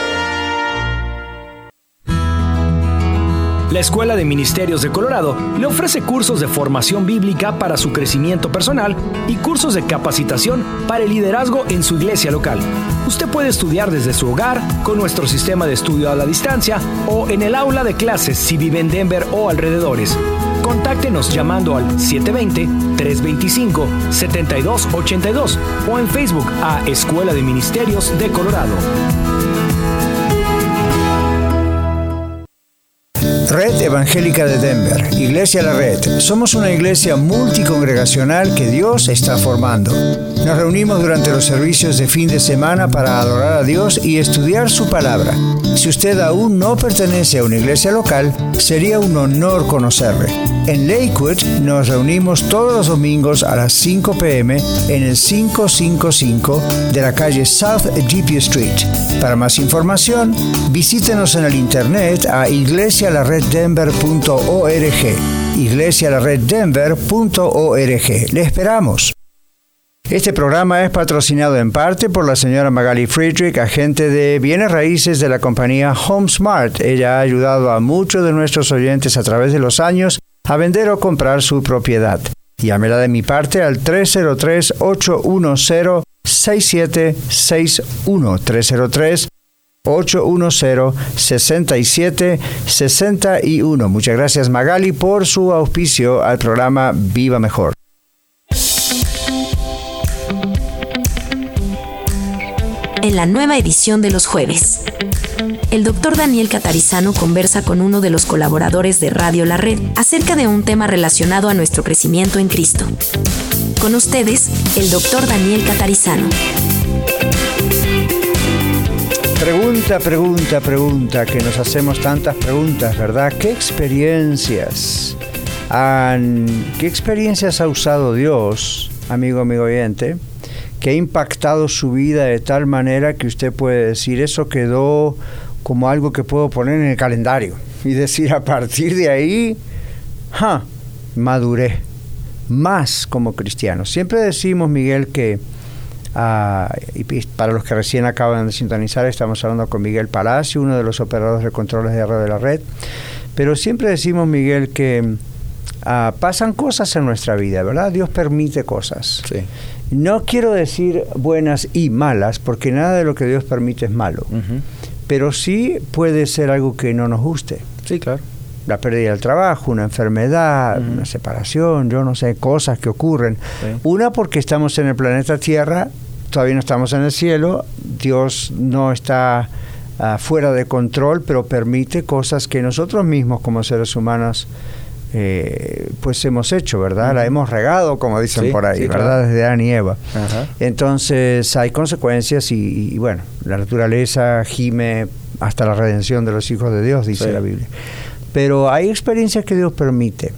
La Escuela de Ministerios de Colorado le ofrece cursos de formación bíblica para su crecimiento personal y cursos de capacitación para el liderazgo en su iglesia local. Usted puede estudiar desde su hogar con nuestro sistema de estudio a la distancia o en el aula de clases si vive en Denver o alrededores. Contáctenos llamando al siete dos cero, tres dos cinco, siete dos ocho dos o en Facebook a Escuela de Ministerios de Colorado. Red Evangélica de Denver, Iglesia La Red. Somos una iglesia multicongregacional que Dios está formando. Nos reunimos durante los servicios de fin de semana para adorar a Dios y estudiar su palabra. Si usted aún no pertenece a una iglesia local, sería un honor conocerle. En Lakewood nos reunimos todos los domingos a las cinco p m en el quinientos cincuenta y cinco de la calle South G P Street. Para más información, visítenos en el internet a iglesia la red denver punto org. iglesia la red denver punto org. Le esperamos. Este programa es patrocinado en parte por la señora Magali Friedrich, agente de bienes raíces de la compañía HomeSmart. Ella ha ayudado a muchos de nuestros oyentes a través de los años a vender o comprar su propiedad. Llámela de mi parte al tres cero tres, ocho uno cero, seis siete seis uno. tres cero tres, ocho uno cero, seis siete seis uno. Muchas gracias, Magali, por su auspicio al programa Viva Mejor. En la nueva edición de los jueves, el doctor Daniel Catarizano conversa con uno de los colaboradores de Radio La Red acerca de un tema relacionado a nuestro crecimiento en Cristo. Con ustedes, el doctor Daniel Catarizano. Pregunta, pregunta, pregunta, que nos hacemos tantas preguntas, ¿verdad? ¿Qué experiencias han, qué experiencias ha usado Dios, amigo, amigo oyente, que ha impactado su vida de tal manera que usted puede decir, eso quedó como algo que puedo poner en el calendario y decir, a partir de ahí, ja, maduré más como cristiano? Siempre decimos, Miguel, que Uh, y para los que recién acaban de sintonizar, estamos hablando con Miguel Palacio, uno de los operadores de controles de Radio de la Red. Pero siempre decimos, Miguel, que uh, pasan cosas en nuestra vida, ¿verdad? Dios permite cosas. Sí. No quiero decir buenas y malas, porque nada de lo que Dios permite es malo. Uh-huh. Pero sí puede ser algo que no nos guste. Sí, claro. La pérdida del trabajo, una enfermedad, uh-huh. una separación, yo no sé, cosas que ocurren. Sí. Una, porque estamos en el planeta Tierra, todavía no estamos en el cielo, Dios no está uh, fuera de control, pero permite cosas que nosotros mismos como seres humanos eh, pues hemos hecho, ¿verdad? Uh-huh. La hemos regado, como dicen sí, por ahí, sí, ¿verdad? Claro. Desde Adán y Eva. Uh-huh. Entonces hay consecuencias y, y bueno, la naturaleza gime hasta la redención de los hijos de Dios, dice sí. la Biblia. Pero hay experiencias que Dios permite.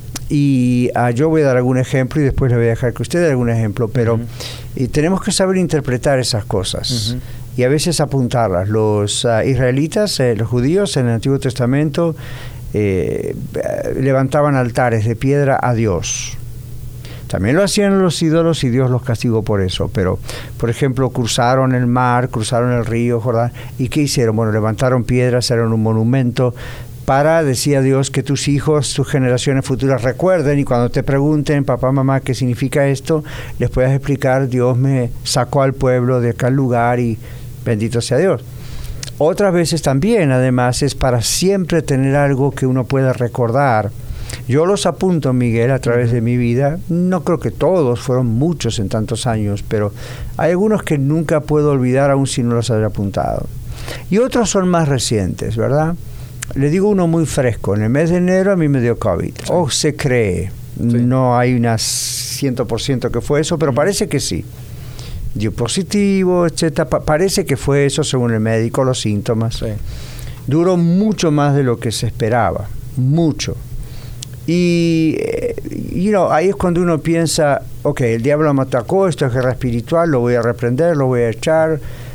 Y uh, yo voy a dar algún ejemplo y después le voy a dejar que usted dé algún ejemplo. Pero uh-huh. y tenemos que saber interpretar esas cosas. Uh-huh. Y a veces apuntarlas. Los uh, israelitas, eh, los judíos en el Antiguo Testamento eh, levantaban altares de piedra a Dios. También lo hacían los ídolos y Dios los castigó por eso. Pero, por ejemplo, cruzaron el mar, cruzaron el río Jordán. ¿Y qué hicieron? Bueno, levantaron piedras, hicieron un monumento para, decía Dios, que tus hijos, tus generaciones futuras recuerden, y cuando te pregunten, papá, mamá, ¿qué significa esto?, les puedas explicar, Dios me sacó al pueblo de aquel lugar y bendito sea Dios. Otras veces también, además, es para siempre tener algo que uno pueda recordar Yo los apunto, Miguel, a través de mi vida. No creo que todos, fueron muchos en tantos años, pero hay algunos que nunca puedo olvidar aun si no los haya apuntado. Y otros son más recientes, ¿verdad? Le digo uno muy fresco. En el mes de enero a mí me dio COVID. Sí. O se cree. Sí. No hay una cien por ciento que fue eso, pero parece que sí. Dio positivo, etcétera. Pa- parece que fue eso según el médico, los síntomas. Sí. Duró mucho más de lo que se esperaba. Mucho. Y, you know, ahí es cuando uno piensa, ok, el diablo me atacó, esto es guerra espiritual, lo voy a reprender, lo voy a echar.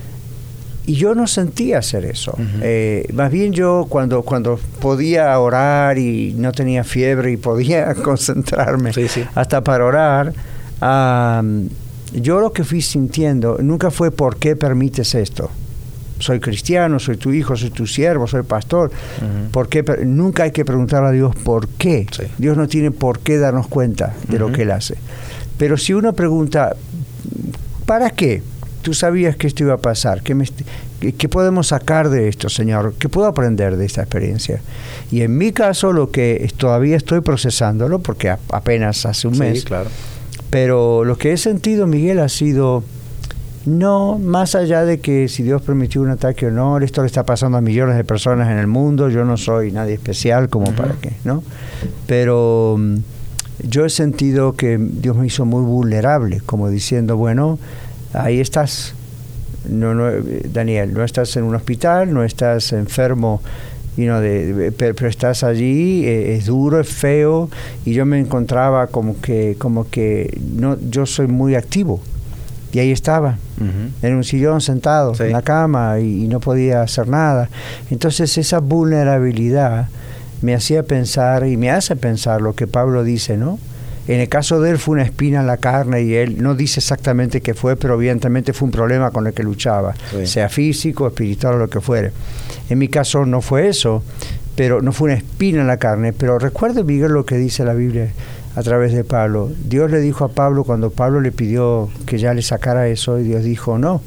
Y yo no sentía hacer eso. Uh-huh. Eh, más bien yo cuando, cuando podía orar y no tenía fiebre y podía concentrarme sí, sí. hasta para orar, um, yo lo que fui sintiendo nunca fue ¿por qué permites esto? Soy cristiano, soy tu hijo, soy tu siervo, soy pastor. Uh-huh. ¿Por qué? Nunca hay que preguntarle a Dios por qué. Sí. Dios no tiene por qué darnos cuenta de uh-huh. lo que Él hace. Pero si uno pregunta, ¿para qué? Tú sabías que esto iba a pasar. ¿Qué, me, qué, qué podemos sacar de esto, Señor? ¿Qué puedo aprender de esta experiencia? Y en mi caso, lo que todavía estoy procesándolo, porque a, apenas hace un sí, mes. Claro. Pero lo que he sentido, Miguel, ha sido... No, más allá de que si Dios permitió un ataque o no, esto le está pasando a millones de personas en el mundo, yo no soy nadie especial como uh-huh. para qué, ¿no? Pero um, yo he sentido que Dios me hizo muy vulnerable, como diciendo, bueno, ahí estás, no, no, Daniel, no estás en un hospital, no estás enfermo, you know, de, de, pero, pero estás allí, eh, es duro, es feo, y yo me encontraba como que, como que no, yo soy muy activo. Y ahí estaba, uh-huh. en un sillón sentado, sí. en la cama, y, y no podía hacer nada. Entonces esa vulnerabilidad me hacía pensar, y me hace pensar lo que Pablo dice, ¿no? En el caso de él fue una espina en la carne, y él no dice exactamente qué fue, pero evidentemente fue un problema con el que luchaba, sí. sea físico, espiritual o lo que fuere. En mi caso no fue eso, pero no fue una espina en la carne. Pero recuerde, Miguel, lo que dice la Biblia a través de Pablo. Dios le dijo a Pablo cuando Pablo le pidió que ya le sacara eso, y Dios dijo, no,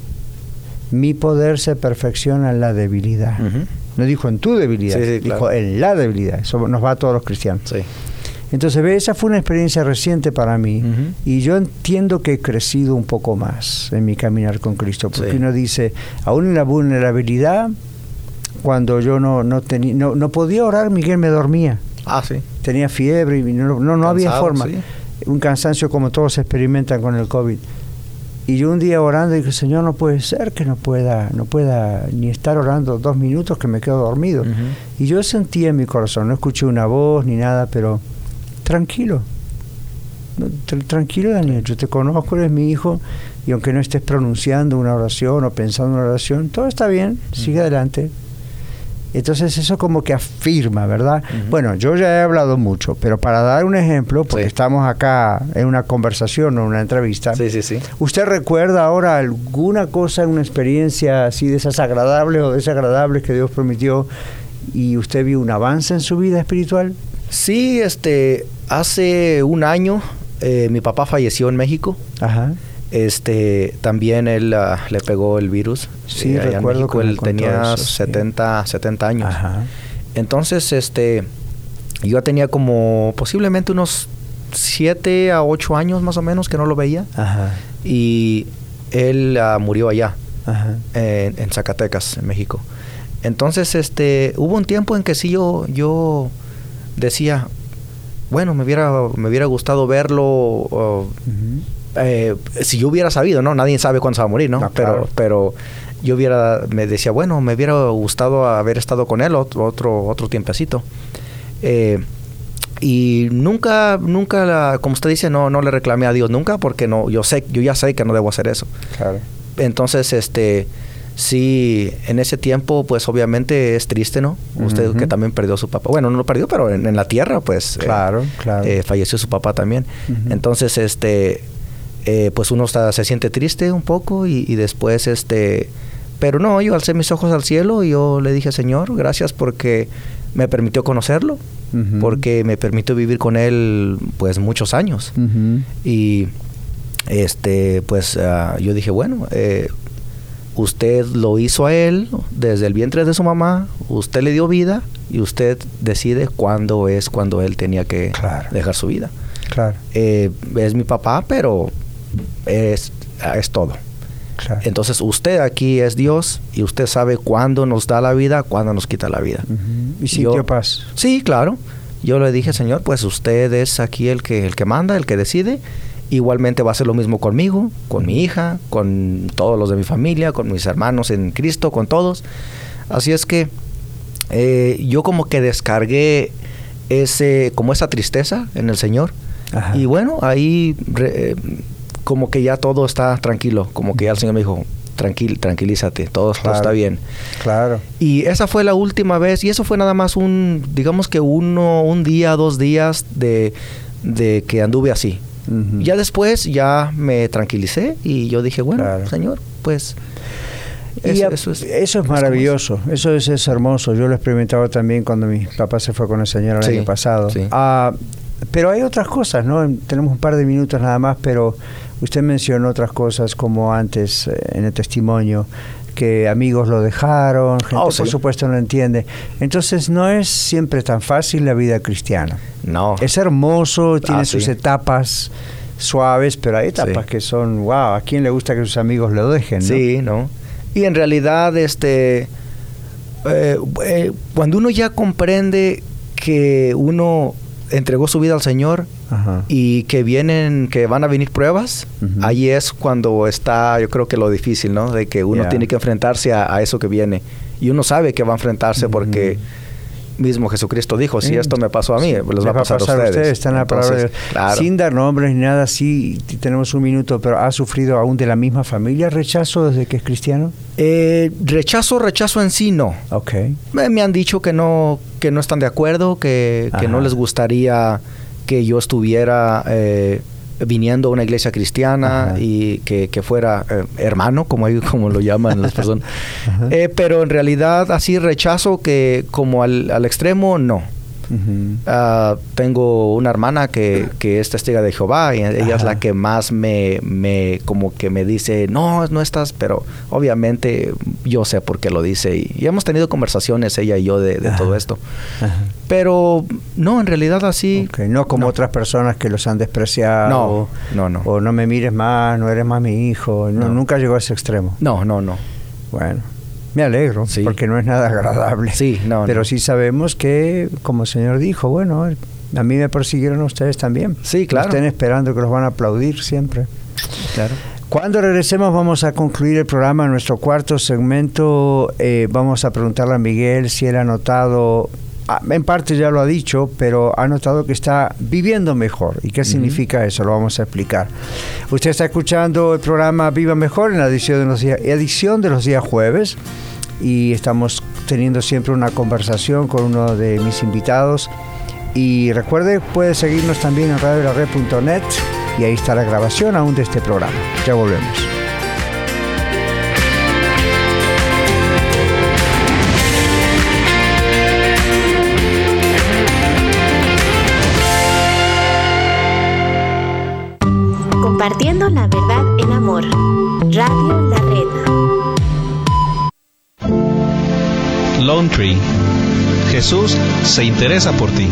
mi poder se perfecciona en la debilidad. Uh-huh. No dijo en tu debilidad, sí, sí, dijo claro. en la debilidad. Eso nos va a todos los cristianos. Sí. Entonces, ve, esa fue una experiencia reciente para mí, uh-huh. y yo entiendo que he crecido un poco más en mi caminar con Cristo, porque sí. uno dice, aún en la vulnerabilidad, cuando yo no, no, tenía, no, no podía orar, Miguel, me dormía. Ah, sí. Tenía fiebre y no, no, no había forma. Sí. Un cansancio como todos experimentan con el COVID. Y yo un día orando dije, Señor, no puede ser que no pueda, no pueda ni estar orando dos minutos que me quedo dormido. Uh-huh. Y yo sentí en mi corazón, no escuché una voz ni nada, pero tranquilo. Tranquilo, Daniel, yo te conozco, eres mi hijo, y aunque no estés pronunciando una oración o pensando una oración, todo está bien, uh-huh. sigue adelante. Entonces eso como que afirma, ¿verdad? Uh-huh. Bueno, yo ya he hablado mucho, pero para dar un ejemplo, porque sí. estamos acá en una conversación o en una entrevista, sí, sí, sí. ¿usted recuerda ahora alguna cosa, una experiencia así de esas agradables o desagradables que Dios permitió y usted vio un avance en su vida espiritual? Sí, este, hace un año eh, mi papá falleció en México. Ajá. Este, también él uh, le pegó el virus. Sí, eh, recuerdo en México, que él tenía eso, setenta, sí. setenta años. Ajá. Entonces, este, yo tenía como posiblemente unos siete a ocho años más o menos que no lo veía. Ajá. Y él uh, murió allá, Ajá. En, en Zacatecas, en México. Entonces, este, hubo un tiempo en que sí yo, yo decía, bueno, me hubiera, me hubiera gustado verlo. Uh, uh-huh. Eh, si yo hubiera sabido, ¿no? Nadie sabe cuándo se va a morir, ¿no? no pero, claro. pero yo hubiera, me decía, bueno, me hubiera gustado haber estado con él otro, otro, otro tiempecito. Eh, y nunca, nunca, la, como usted dice, no, no le reclamé a Dios nunca, porque no, yo sé, yo ya sé que no debo hacer eso. Claro. Entonces, este, sí, en ese tiempo, pues obviamente es triste, ¿no? Usted uh-huh. que también perdió a su papá. Bueno, no lo perdió, pero en, en la tierra, pues. Claro, eh, claro. Eh, falleció su papá también. Uh-huh. Entonces, este. Eh, pues uno está, se siente triste un poco y, y después este pero no, yo alcé mis ojos al cielo y yo le dije, Señor, gracias porque me permitió conocerlo, uh-huh. porque me permitió vivir con él pues muchos años. Uh-huh. Y este pues uh, yo dije, bueno, eh, usted lo hizo a él desde el vientre de su mamá, usted le dio vida y usted decide cuándo es cuando él tenía que claro. dejar su vida. Claro. Eh, es mi papá, pero es, es todo. Claro. Entonces usted aquí es Dios y usted sabe cuándo nos da la vida, cuándo nos quita la vida. Uh-huh. ¿Y sintió Yo, paz? Sí, claro. Yo le dije, Señor, pues usted es aquí el que, el que manda, el que decide. Igualmente va a ser lo mismo conmigo, con mi hija, con todos los de mi familia, con mis hermanos en Cristo, con todos. Así es que eh, yo como que descargué ese, como esa tristeza en el Señor. Ajá. Y bueno, ahí re, eh, como que ya todo está tranquilo, como que ya el Señor me dijo, tranquil, tranquilízate, todo, claro. todo está bien. Claro. Y esa fue la última vez, y eso fue nada más un, digamos que uno, un día, dos días de, de que anduve así. Uh-huh. Ya después ya me tranquilicé y yo dije, bueno, claro. Señor, pues... Eso, a, eso, es, eso es maravilloso, eso es, es hermoso. Yo lo he experimentado también cuando mi papá se fue con el Señor el sí, año pasado. Sí. Uh, pero hay otras cosas, ¿no? Tenemos un par de minutos nada más, pero usted mencionó otras cosas como antes eh, en el testimonio, que amigos lo dejaron, gente oh, sí. por supuesto no lo entiende. Entonces no es siempre tan fácil la vida cristiana. No. Es hermoso, tiene ah, sus sí. etapas suaves, pero hay etapas sí. que son, wow, ¿a quién le gusta que sus amigos lo dejen? ¿no? Sí, ¿no? Y en realidad, este, eh, eh, cuando uno ya comprende que uno entregó su vida al Señor, ajá. y que vienen, que van a venir pruebas, uh-huh. ahí es cuando está, yo creo que lo difícil, ¿no? De que uno yeah. tiene que enfrentarse a, a eso que viene. Y uno sabe que va a enfrentarse uh-huh. porque mismo Jesucristo dijo, si esto me pasó a mí, sí. les va a pasar, pasar a ustedes. ustedes están Entonces, la palabra, claro. Sin dar nombres ni nada, sí, tenemos un minuto, pero ¿ha sufrido aún de la misma familia rechazo desde que es cristiano? Eh, rechazo, rechazo en sí no. Okay. Me, me han dicho que no, que no están de acuerdo, que, que no les gustaría que yo estuviera eh, viniendo a una iglesia cristiana Ajá. y que, que fuera eh, hermano, como, como lo llaman las personas. eh, pero en realidad así rechazo que como al, al extremo, no. Uh-huh. Uh, tengo una hermana que, que es testiga de Jehová y ella Ajá. es la que más me, me como que me dice no, no estás, pero obviamente yo sé por qué lo dice y, y hemos tenido conversaciones ella y yo de, de todo esto. Ajá. Pero no, en realidad así okay. no como no. otras personas que los han despreciado no, o, no, no. o no me mires más, no eres más mi hijo, no, no. nunca llegó a ese extremo. No, no, no. Bueno, me alegro, sí. porque no es nada agradable. Sí, no, pero no. sí sabemos que, como el Señor dijo, bueno, a mí me persiguieron a ustedes también. Sí, claro. Estén esperando que los van a aplaudir siempre. Claro. Cuando regresemos vamos a concluir el programa. En nuestro cuarto segmento eh, vamos a preguntarle a Miguel si él ha notado, en parte ya lo ha dicho, pero ha notado que está viviendo mejor. ¿Y qué uh-huh. significa eso? Lo vamos a explicar. Usted está escuchando el programa Viva Mejor en la edición de los días, edición de los días jueves. Y estamos teniendo siempre una conversación con uno de mis invitados. Y recuerde, puede seguirnos también en radio la red punto net y ahí está la grabación aún de este programa. Ya volvemos. Compartiendo la verdad en amor. Radio La Red. Lone Tree. Jesús se interesa por ti.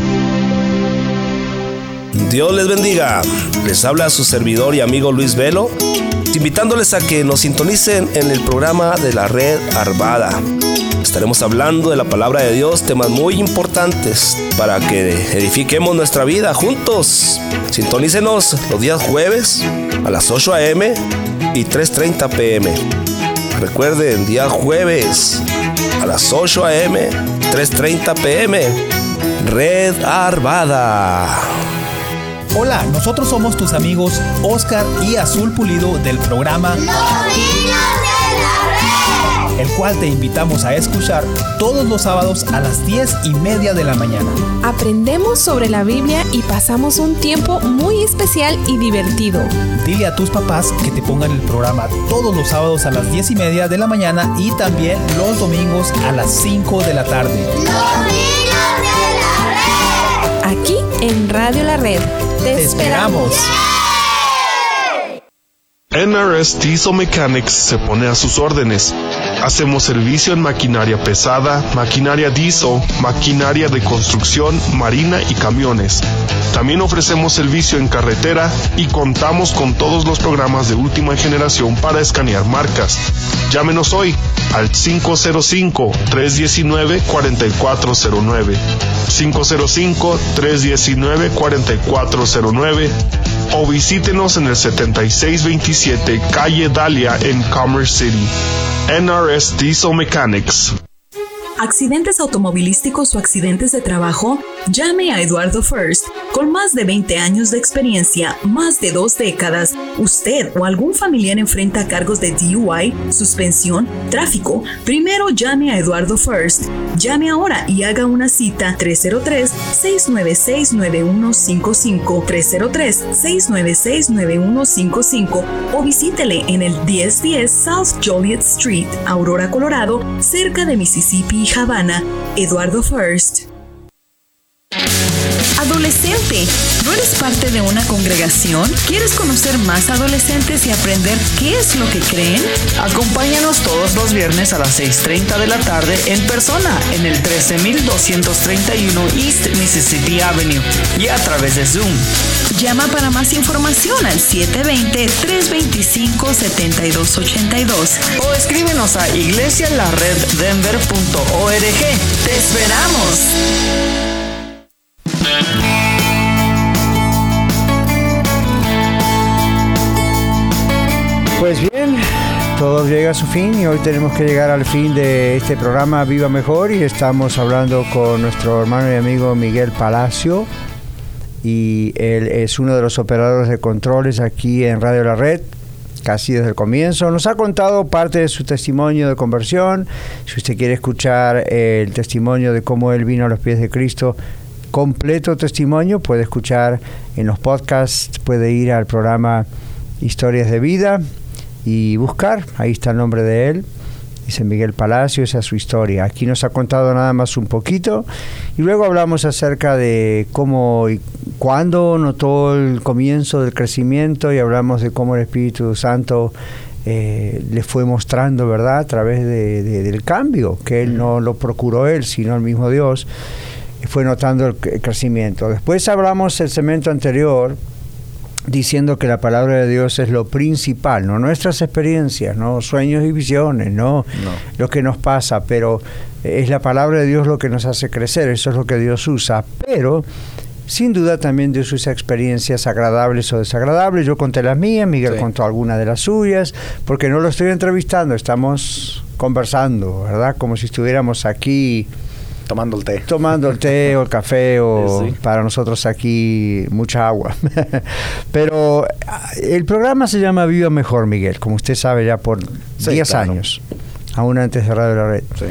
Dios les bendiga. Les habla su servidor y amigo Luis Velo, invitándoles a que nos sintonicen en el programa de la Red Arvada. Estaremos hablando de la palabra de Dios, temas muy importantes para que edifiquemos nuestra vida juntos. Sintonícenos los días jueves a las ocho a.m. y tres treinta p.m. Recuerden, día jueves a las ocho a.m., tres treinta p.m. Red Arvada. Hola, nosotros somos tus amigos Oscar y Azul Pulido del programa Los Niños de la Red, el cual te invitamos a escuchar todos los sábados a las diez y media de la mañana. Aprendemos sobre la Biblia y pasamos un tiempo muy especial y divertido. Dile a tus papás que te pongan el programa todos los sábados a las diez y media de la mañana y también los domingos a las cinco de la tarde. Los Niños de la Red. Aquí en Radio La Red. Te, Te esperamos. N R S Diesel Mechanics se pone a sus órdenes. Hacemos servicio en maquinaria pesada, maquinaria diesel, maquinaria de construcción, marina y camiones. También ofrecemos servicio en carretera y contamos con todos los programas de última generación para escanear marcas. Llámenos hoy al cinco cero cinco, tres uno nueve, cuatro cuatro cero nueve, cinco cero cinco, tres uno nueve, cuatro cuatro cero nueve o visítenos en el setenta y seis veintisiete Calle Dahlia en Commerce City. N R S Diesel Mechanics. ¿Accidentes automovilísticos o accidentes de trabajo? Llame a Eduardo First. Con más de veinte años de experiencia, más de dos décadas, usted o algún familiar enfrenta cargos de D U I, suspensión, tráfico. Primero llame a Eduardo First. Llame ahora y haga una cita tres cero tres, seis nueve seis, nueve uno cinco cinco, tres cero tres, seis nueve seis, nueve uno cinco cinco o visítele en el diez diez South Joliet Street, Aurora, Colorado, cerca de Mississippi y Havana. Eduardo First. Adolescente, ¿no eres parte de una congregación? ¿Quieres conocer más adolescentes y aprender qué es lo que creen? Acompáñanos todos los viernes a las seis treinta de la tarde en persona en el trece mil doscientos treinta y uno East Mississippi Avenue y a través de Zoom. Llama para más información al siete dos cero, tres dos cinco, siete dos ocho dos o escríbenos a iglesia la red denver punto org. ¡Te esperamos! Pues bien, todo llega a su fin y hoy tenemos que llegar al fin de este programa Viva Mejor y estamos hablando con nuestro hermano y amigo Miguel Palacio y él es uno de los operadores de controles aquí en Radio La Red, casi desde el comienzo. Nos ha contado parte de su testimonio de conversión. Si usted quiere escuchar el testimonio de cómo él vino a los pies de Cristo, completo testimonio, puede escuchar en los podcasts, puede ir al programa Historias de Vida y buscar, ahí está el nombre de él, dice Miguel Palacio, esa es su historia. Aquí nos ha contado nada más un poquito y luego hablamos acerca de cómo y cuándo notó el comienzo del crecimiento y hablamos de cómo el Espíritu Santo eh, le fue mostrando, ¿verdad?, a través de, de, del cambio, que él no lo procuró él, sino el mismo Dios, fue notando el crecimiento. Después hablamos el segmento anterior diciendo que la palabra de Dios es lo principal, no nuestras experiencias, no sueños y visiones, no, no lo que nos pasa, pero es la palabra de Dios lo que nos hace crecer, eso es lo que Dios usa, pero sin duda también Dios usa experiencias agradables o desagradables. Yo conté las mías, Miguel sí. contó algunas de las suyas, porque no lo estoy entrevistando, estamos conversando, ¿verdad? Como si estuviéramos aquí tomando el té. Tomando el té o el café o sí. para nosotros aquí mucha agua. Pero el programa se llama Viva Mejor, Miguel, como usted sabe ya por sí, diez claro. años, aún antes de Radio La Red. Sí.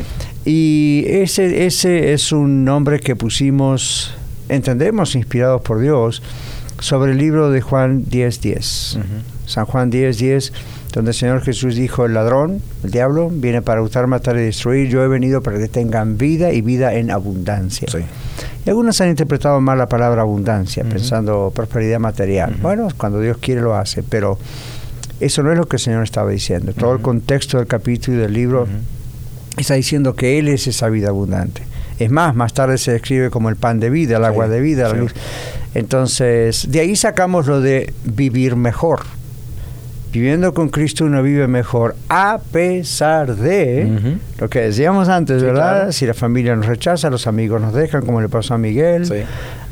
Y ese, ese es un nombre que pusimos, entendemos, inspirados por Dios, sobre el libro de Juan diez diez. Uh-huh. San Juan diez diez, donde el Señor Jesús dijo, el ladrón, el diablo, viene para hurtar, matar y destruir. Yo he venido para que tengan vida y vida en abundancia. Sí. Y algunos han interpretado mal la palabra abundancia, uh-huh. pensando prosperidad material. Uh-huh. Bueno, cuando Dios quiere lo hace, pero eso no es lo que el Señor estaba diciendo. Todo uh-huh. el contexto del capítulo y del libro uh-huh. está diciendo que Él es esa vida abundante. Es más, más tarde se describe como el pan de vida, el agua sí, de vida, sí. la luz. Entonces, de ahí sacamos lo de vivir mejor. Viviendo con Cristo uno vive mejor a pesar de uh-huh. lo que decíamos antes, sí, ¿verdad? Claro. Si la familia nos rechaza, los amigos nos dejan, como le pasó a Miguel, sí.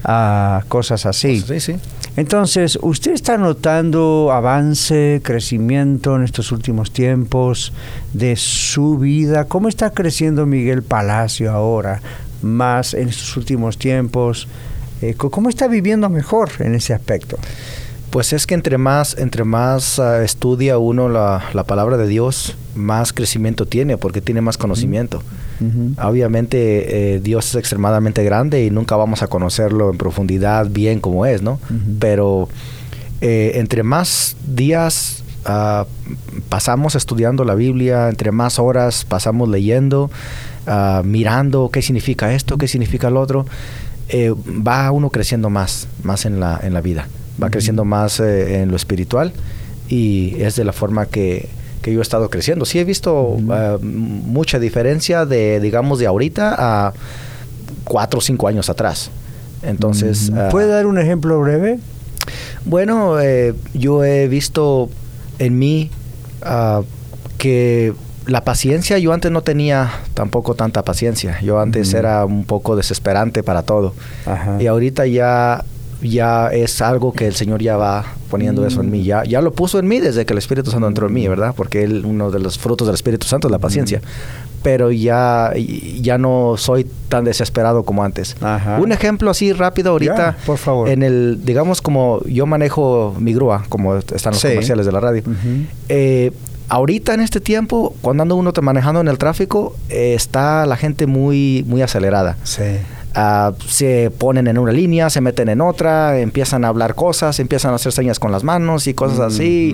a cosas así. Pues sí, sí. Entonces, ¿usted está notando avance, crecimiento en estos últimos tiempos de su vida? ¿Cómo está creciendo Miguel Palacio ahora, más en estos últimos tiempos? Eh, ¿Cómo está viviendo mejor en ese aspecto? Pues es que entre más, entre más uh, estudia uno la, la palabra de Dios, más crecimiento tiene, porque tiene más conocimiento. Uh-huh. Obviamente eh, Dios es extremadamente grande y nunca vamos a conocerlo en profundidad bien como es, ¿no? Uh-huh. Pero eh, entre más días uh, pasamos estudiando la Biblia, entre más horas pasamos leyendo, uh, mirando qué significa esto, qué significa lo otro, eh, va uno creciendo más, más en la, en la vida. Va creciendo más eh, en lo espiritual y es de la forma que, que yo he estado creciendo. Sí he visto uh, mucha diferencia de, digamos, de ahorita a cuatro o cinco años atrás. Entonces... Uh, ¿puede dar un ejemplo breve? Bueno, eh, yo he visto en mí uh, que la paciencia, yo antes no tenía tampoco tanta paciencia. Yo antes uh-huh. era un poco desesperante para todo. Ajá. Y ahorita ya... ya es algo que el Señor ya va poniendo mm. eso en mí. Ya, ya lo puso en mí desde que el Espíritu Santo entró en mí, ¿verdad? Porque él, uno de los frutos del Espíritu Santo es la paciencia. Mm. Pero ya, ya no soy tan desesperado como antes. Ajá. Un ejemplo así rápido ahorita. Ya, por favor. En el, digamos, como yo manejo mi grúa, como están los sí. comerciales de la radio. Uh-huh. Eh, ahorita en este tiempo, cuando anda uno manejando en el tráfico, eh, está la gente muy, muy acelerada. Sí. Uh, se ponen en una línea, se meten en otra, empiezan a hablar cosas, empiezan a hacer señas con las manos y cosas mm-hmm. así.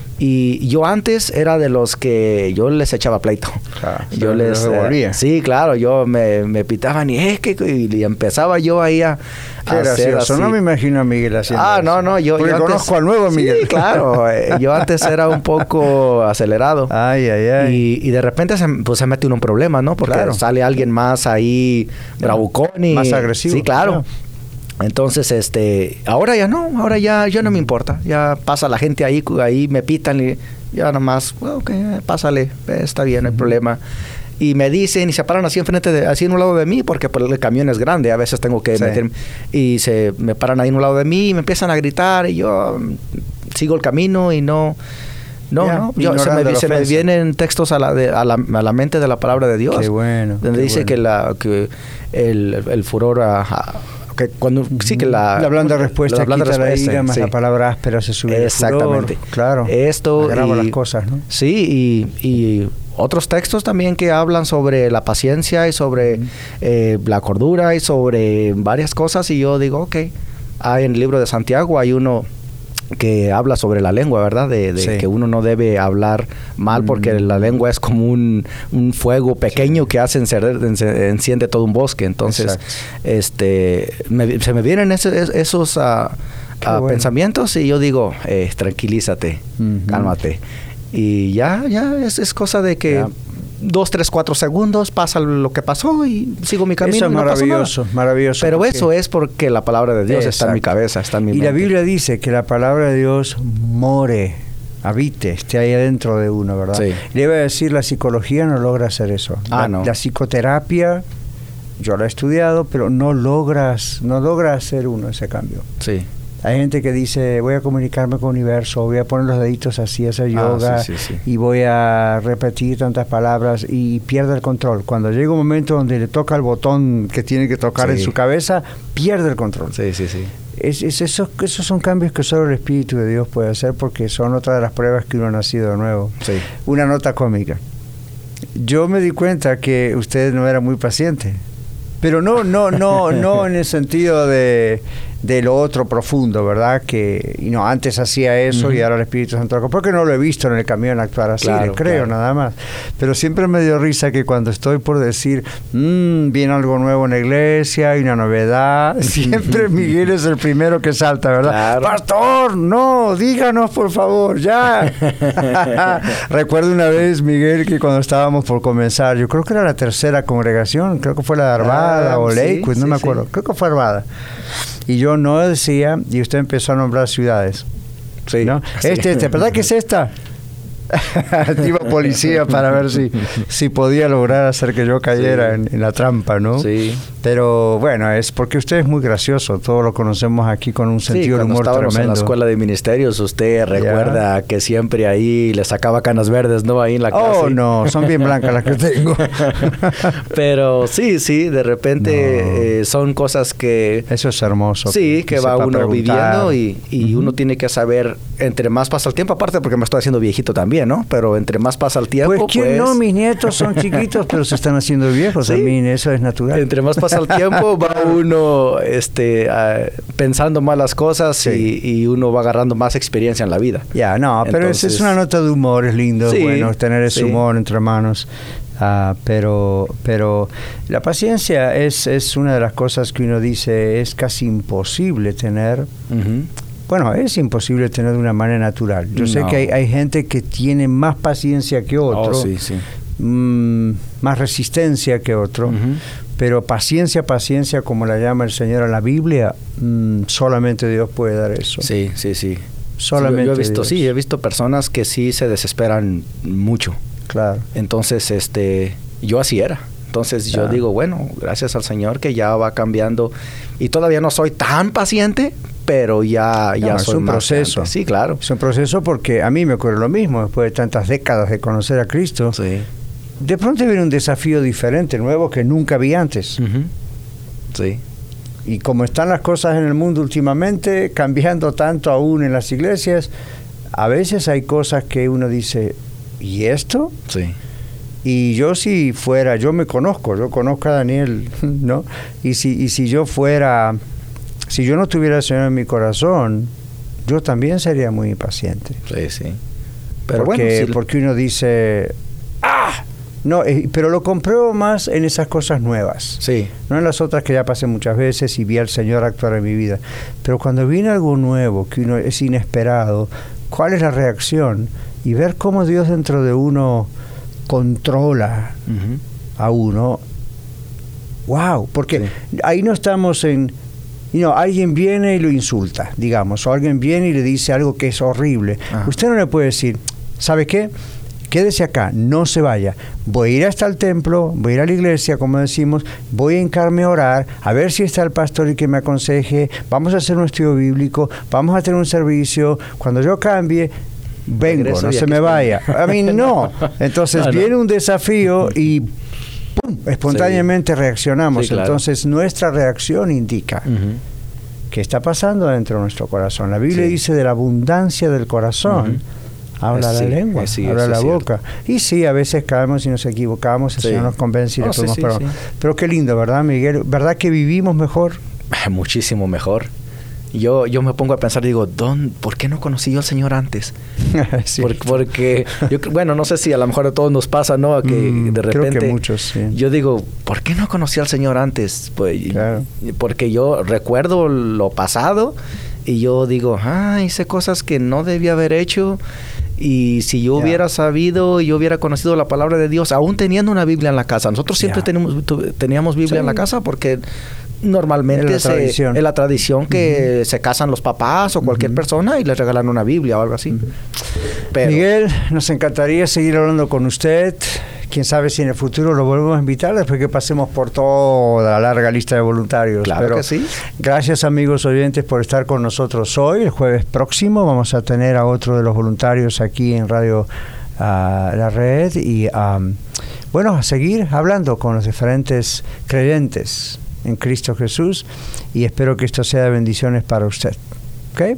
Y yo antes era de los que yo les echaba pleito. Ah, yo les devolvía. Eh, sí, claro, yo me, me pitaban y es que y, y empezaba yo ahí a, a hacer así. No me imagino a Miguel haciendo Ah, eso. no, no, yo, Porque yo conozco antes, al nuevo Miguel. Sí, claro, eh, yo antes era un poco acelerado. Ay, ay, ay. Y, y de repente se, pues, se mete uno en problemas, ¿no? Porque claro. sale alguien más ahí bravucón y más agresivo. Sí, claro. claro. Entonces, este, ahora ya no, ahora ya, ya no me importa. Ya pasa la gente ahí, ahí me pitan y ya nomás, well, ok, pásale, está bien, no hay problema. Y me dicen y se paran así enfrente de, así en un lado de mí, porque pues, el camión es grande, a veces tengo que sí. meterme. Y se me paran ahí en un lado de mí y me empiezan a gritar y yo um, sigo el camino y no... No, yeah, no, yo, se, me, se me vienen textos a la, de, a, la, a la mente de la palabra de Dios. Qué bueno. Donde qué dice bueno. que, la, que el, el furor... Ajá, que cuando sí que la la blanda respuesta la blanda quita respuesta, la ira, más sí. la palabra áspera se sube. Exactamente. El furor, claro. Esto agrava las cosas, ¿no? Sí, y, y otros textos también que hablan sobre la paciencia y sobre mm. eh, la cordura y sobre varias cosas y yo digo, ok, hay en el libro de Santiago hay uno que habla sobre la lengua, ¿verdad? De, de sí. que uno no debe hablar mal mm. porque la lengua es como un, un fuego pequeño sí. que hace encender, enciende todo un bosque. Entonces, exacto. este me, se me vienen esos, esos uh, uh, bueno. pensamientos y yo digo, eh, tranquilízate, uh-huh. cálmate. Y ya, ya, es, es cosa de que... Ya. Dos, tres, cuatro segundos, pasa lo que pasó y sigo mi camino. Eso es y no maravilloso, pasa nada. maravilloso. Pero porque... eso es porque la palabra de Dios exacto. está en mi cabeza, está en mi y mente. Y la Biblia dice que la palabra de Dios more, habite, esté ahí adentro de uno, ¿verdad? Sí. Le iba a decir, la psicología no logra hacer eso. Ah, la, no. La psicoterapia, yo la he estudiado, pero no logras, no logra hacer uno ese cambio. Sí. Hay gente que dice, voy a comunicarme con el universo, voy a poner los deditos así, hacer yoga, ah, sí, sí, sí. y voy a repetir tantas palabras y pierde el control. Cuando llega un momento donde le toca el botón que tiene que tocar sí. en su cabeza, pierde el control. Sí, sí, sí. Es, es esos, esos son cambios que solo el Espíritu de Dios puede hacer porque son otra de las pruebas que uno ha nacido de nuevo. Sí. Una nota cómica. Yo me di cuenta que usted no era muy paciente. Pero no, no, no, no en el sentido de, de lo otro profundo, ¿verdad? Que y no antes hacía eso uh-huh. y ahora el Espíritu Santo, porque no lo he visto en el camión actuar así, claro, creo, claro. nada más. Pero siempre me dio risa que cuando estoy por decir, mmm, viene algo nuevo en la iglesia, hay una novedad, siempre Miguel es el primero que salta, ¿verdad? Claro. Pastor, no, díganos por favor, ya. Recuerdo una vez, Miguel, que cuando estábamos por comenzar, yo creo que era la tercera congregación, creo que fue la de Arvada, ah, o Lakewood, sí, no sí, me acuerdo, sí. creo que fue Arvada. Y yo no decía, y usted empezó a nombrar ciudades. Sí. ¿No? Sí. Este, este, ¿verdad que es esta? Tipo policía para ver si, si podía lograr hacer que yo cayera sí. en, en la trampa, ¿no? Sí. Pero bueno, es porque usted es muy gracioso, todos lo conocemos aquí con un sentido sí, de humor tremendo. En la escuela de ministerios, usted recuerda yeah. que siempre ahí le sacaba canas verdes, ¿no? Ahí en la clase. Oh, no, son bien blancas las que tengo. Pero sí, sí, de repente no. eh, son cosas que... Eso es hermoso. Sí, que, que va uno preguntar. viviendo y, y uh-huh. uno tiene que saber, entre más pasa el tiempo, aparte porque me estoy haciendo viejito también, ¿no? Pero entre más pasa el tiempo, pues... ¿quién pues... no? Mis nietos son chiquitos, pero se están haciendo viejos. ¿Sí? A mí eso es natural. Entre más pasa el tiempo, va uno este, uh, pensando más las cosas sí. y, y uno va agarrando más experiencia en la vida. Ya, yeah, no, pero Entonces, es, es una nota de humor, es lindo, sí, bueno, tener ese sí. humor entre manos. Uh, pero pero la paciencia es, es una de las cosas que uno dice es casi imposible tener. Uh-huh. Bueno, es imposible tener de una manera natural. Yo No. sé que hay, hay gente que tiene más paciencia que otro, Oh, sí, sí. mm, más resistencia que otro, Ujú. pero paciencia, paciencia, como la llama el Señor en la Biblia, mm, solamente Dios puede dar eso. Sí, sí, sí. Solamente Sí, yo, yo he visto, Dios. sí, he visto personas que sí se desesperan mucho. Claro. Entonces, este, yo así era. Entonces yo Ah. digo, bueno, gracias al Señor que ya va cambiando y todavía no soy tan paciente, pero ya, ya No, es soy un más proceso. paciente. Sí, claro. Es un proceso porque a mí me ocurre lo mismo, después de tantas décadas de conocer a Cristo. Sí. De pronto viene un desafío diferente, nuevo, que nunca vi antes. Ujú. Sí. Y como están las cosas en el mundo últimamente, cambiando tanto aún en las iglesias, a veces hay cosas que uno dice, ¿y esto? Sí. Y yo si fuera, yo me conozco, yo conozco a Daniel, ¿no? Y si, y si yo fuera, si yo no tuviera al Señor en mi corazón, yo también sería muy impaciente. Sí, sí. Pero porque, bueno, sí. porque uno dice, ¡ah! No, eh, pero lo compruebo más en esas cosas nuevas. Sí. No en las otras que ya pasé muchas veces y vi al Señor actuar en mi vida. Pero cuando viene algo nuevo, que uno es inesperado, ¿cuál es la reacción? Y ver cómo Dios dentro de uno controla Ujú. a uno. ¡Wow! Porque ahí no estamos en... You know, alguien viene y lo insulta, digamos, o alguien viene y le dice algo que es horrible. Ajá. Usted no le puede decir, ¿sabe qué? Quédese acá, no se vaya. Voy a ir hasta el templo, voy a ir a la iglesia, como decimos, voy a hincarme a orar, a ver si está el pastor y que me aconseje, vamos a hacer un estudio bíblico, vamos a tener un servicio, cuando yo cambie, vengo, Regreso no y se aquí me estoy. vaya. A mí no. Entonces Ah, no. viene un desafío y ¡pum! Espontáneamente reaccionamos. Sí, claro. Entonces nuestra reacción indica Ujú. qué está pasando dentro de nuestro corazón. La Biblia Sí. dice de la abundancia del corazón. Ujú. Habla Es- la sí, lengua, es- sí, habla eso la es boca. Y sí, a veces caemos y nos equivocamos, el Sí. Señor nos convence y No, le sí, podemos sí, perdonar. sí. Pero qué lindo, ¿verdad, Miguel? ¿Verdad que vivimos mejor? Muchísimo mejor. Yo, yo me pongo a pensar, digo, ¿dónde, ¿por qué no conocí yo al Señor antes? Sí. Por- porque, yo, cre- bueno, no sé si a lo mejor a todos nos pasa, ¿no? Que Mm, de creo repente... que muchos, sí. Yo digo, ¿por qué no conocí al Señor antes? Pues, Claro. porque yo recuerdo lo pasado y yo digo, ah, hice cosas que no debía haber hecho. Y si yo Ya. hubiera sabido y yo hubiera conocido la palabra de Dios, aún teniendo una Biblia en la casa. Nosotros siempre Ya. tenemos, tu- teníamos Biblia Sí. en la casa porque normalmente Es la se- tradición. es la tradición que se casan los papás o cualquier persona y les regalan una Biblia o algo así. Pero, Miguel, nos encantaría seguir hablando con usted. Quién sabe si en el futuro lo volvemos a invitar después que pasemos por toda la larga lista de voluntarios. Claro Pero que sí. Gracias, amigos oyentes, por estar con nosotros hoy. El jueves próximo vamos a tener a otro de los voluntarios aquí en Radio ah, La Red y um, bueno, a seguir hablando con los diferentes creyentes en Cristo Jesús y espero que esto sea de bendiciones para usted. ¿Ok?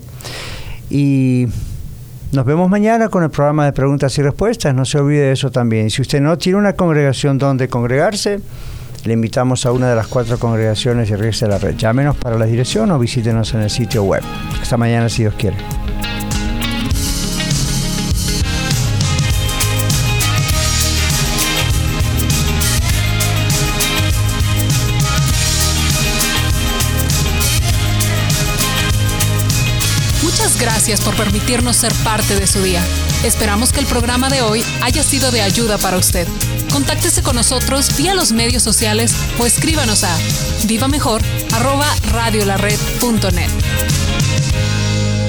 Y nos vemos mañana con el programa de preguntas y respuestas. No se olvide de eso también. Si usted no tiene una congregación donde congregarse, le invitamos a una de las cuatro congregaciones de Iglesia de la Red. Llámenos para la dirección o visítenos en el sitio web. Hasta mañana si Dios quiere. Muchas gracias por permitirnos ser parte de su día. Esperamos que el programa de hoy haya sido de ayuda para usted. Contáctese con nosotros vía los medios sociales o escríbanos a vivamejor arroba radiolared punto net.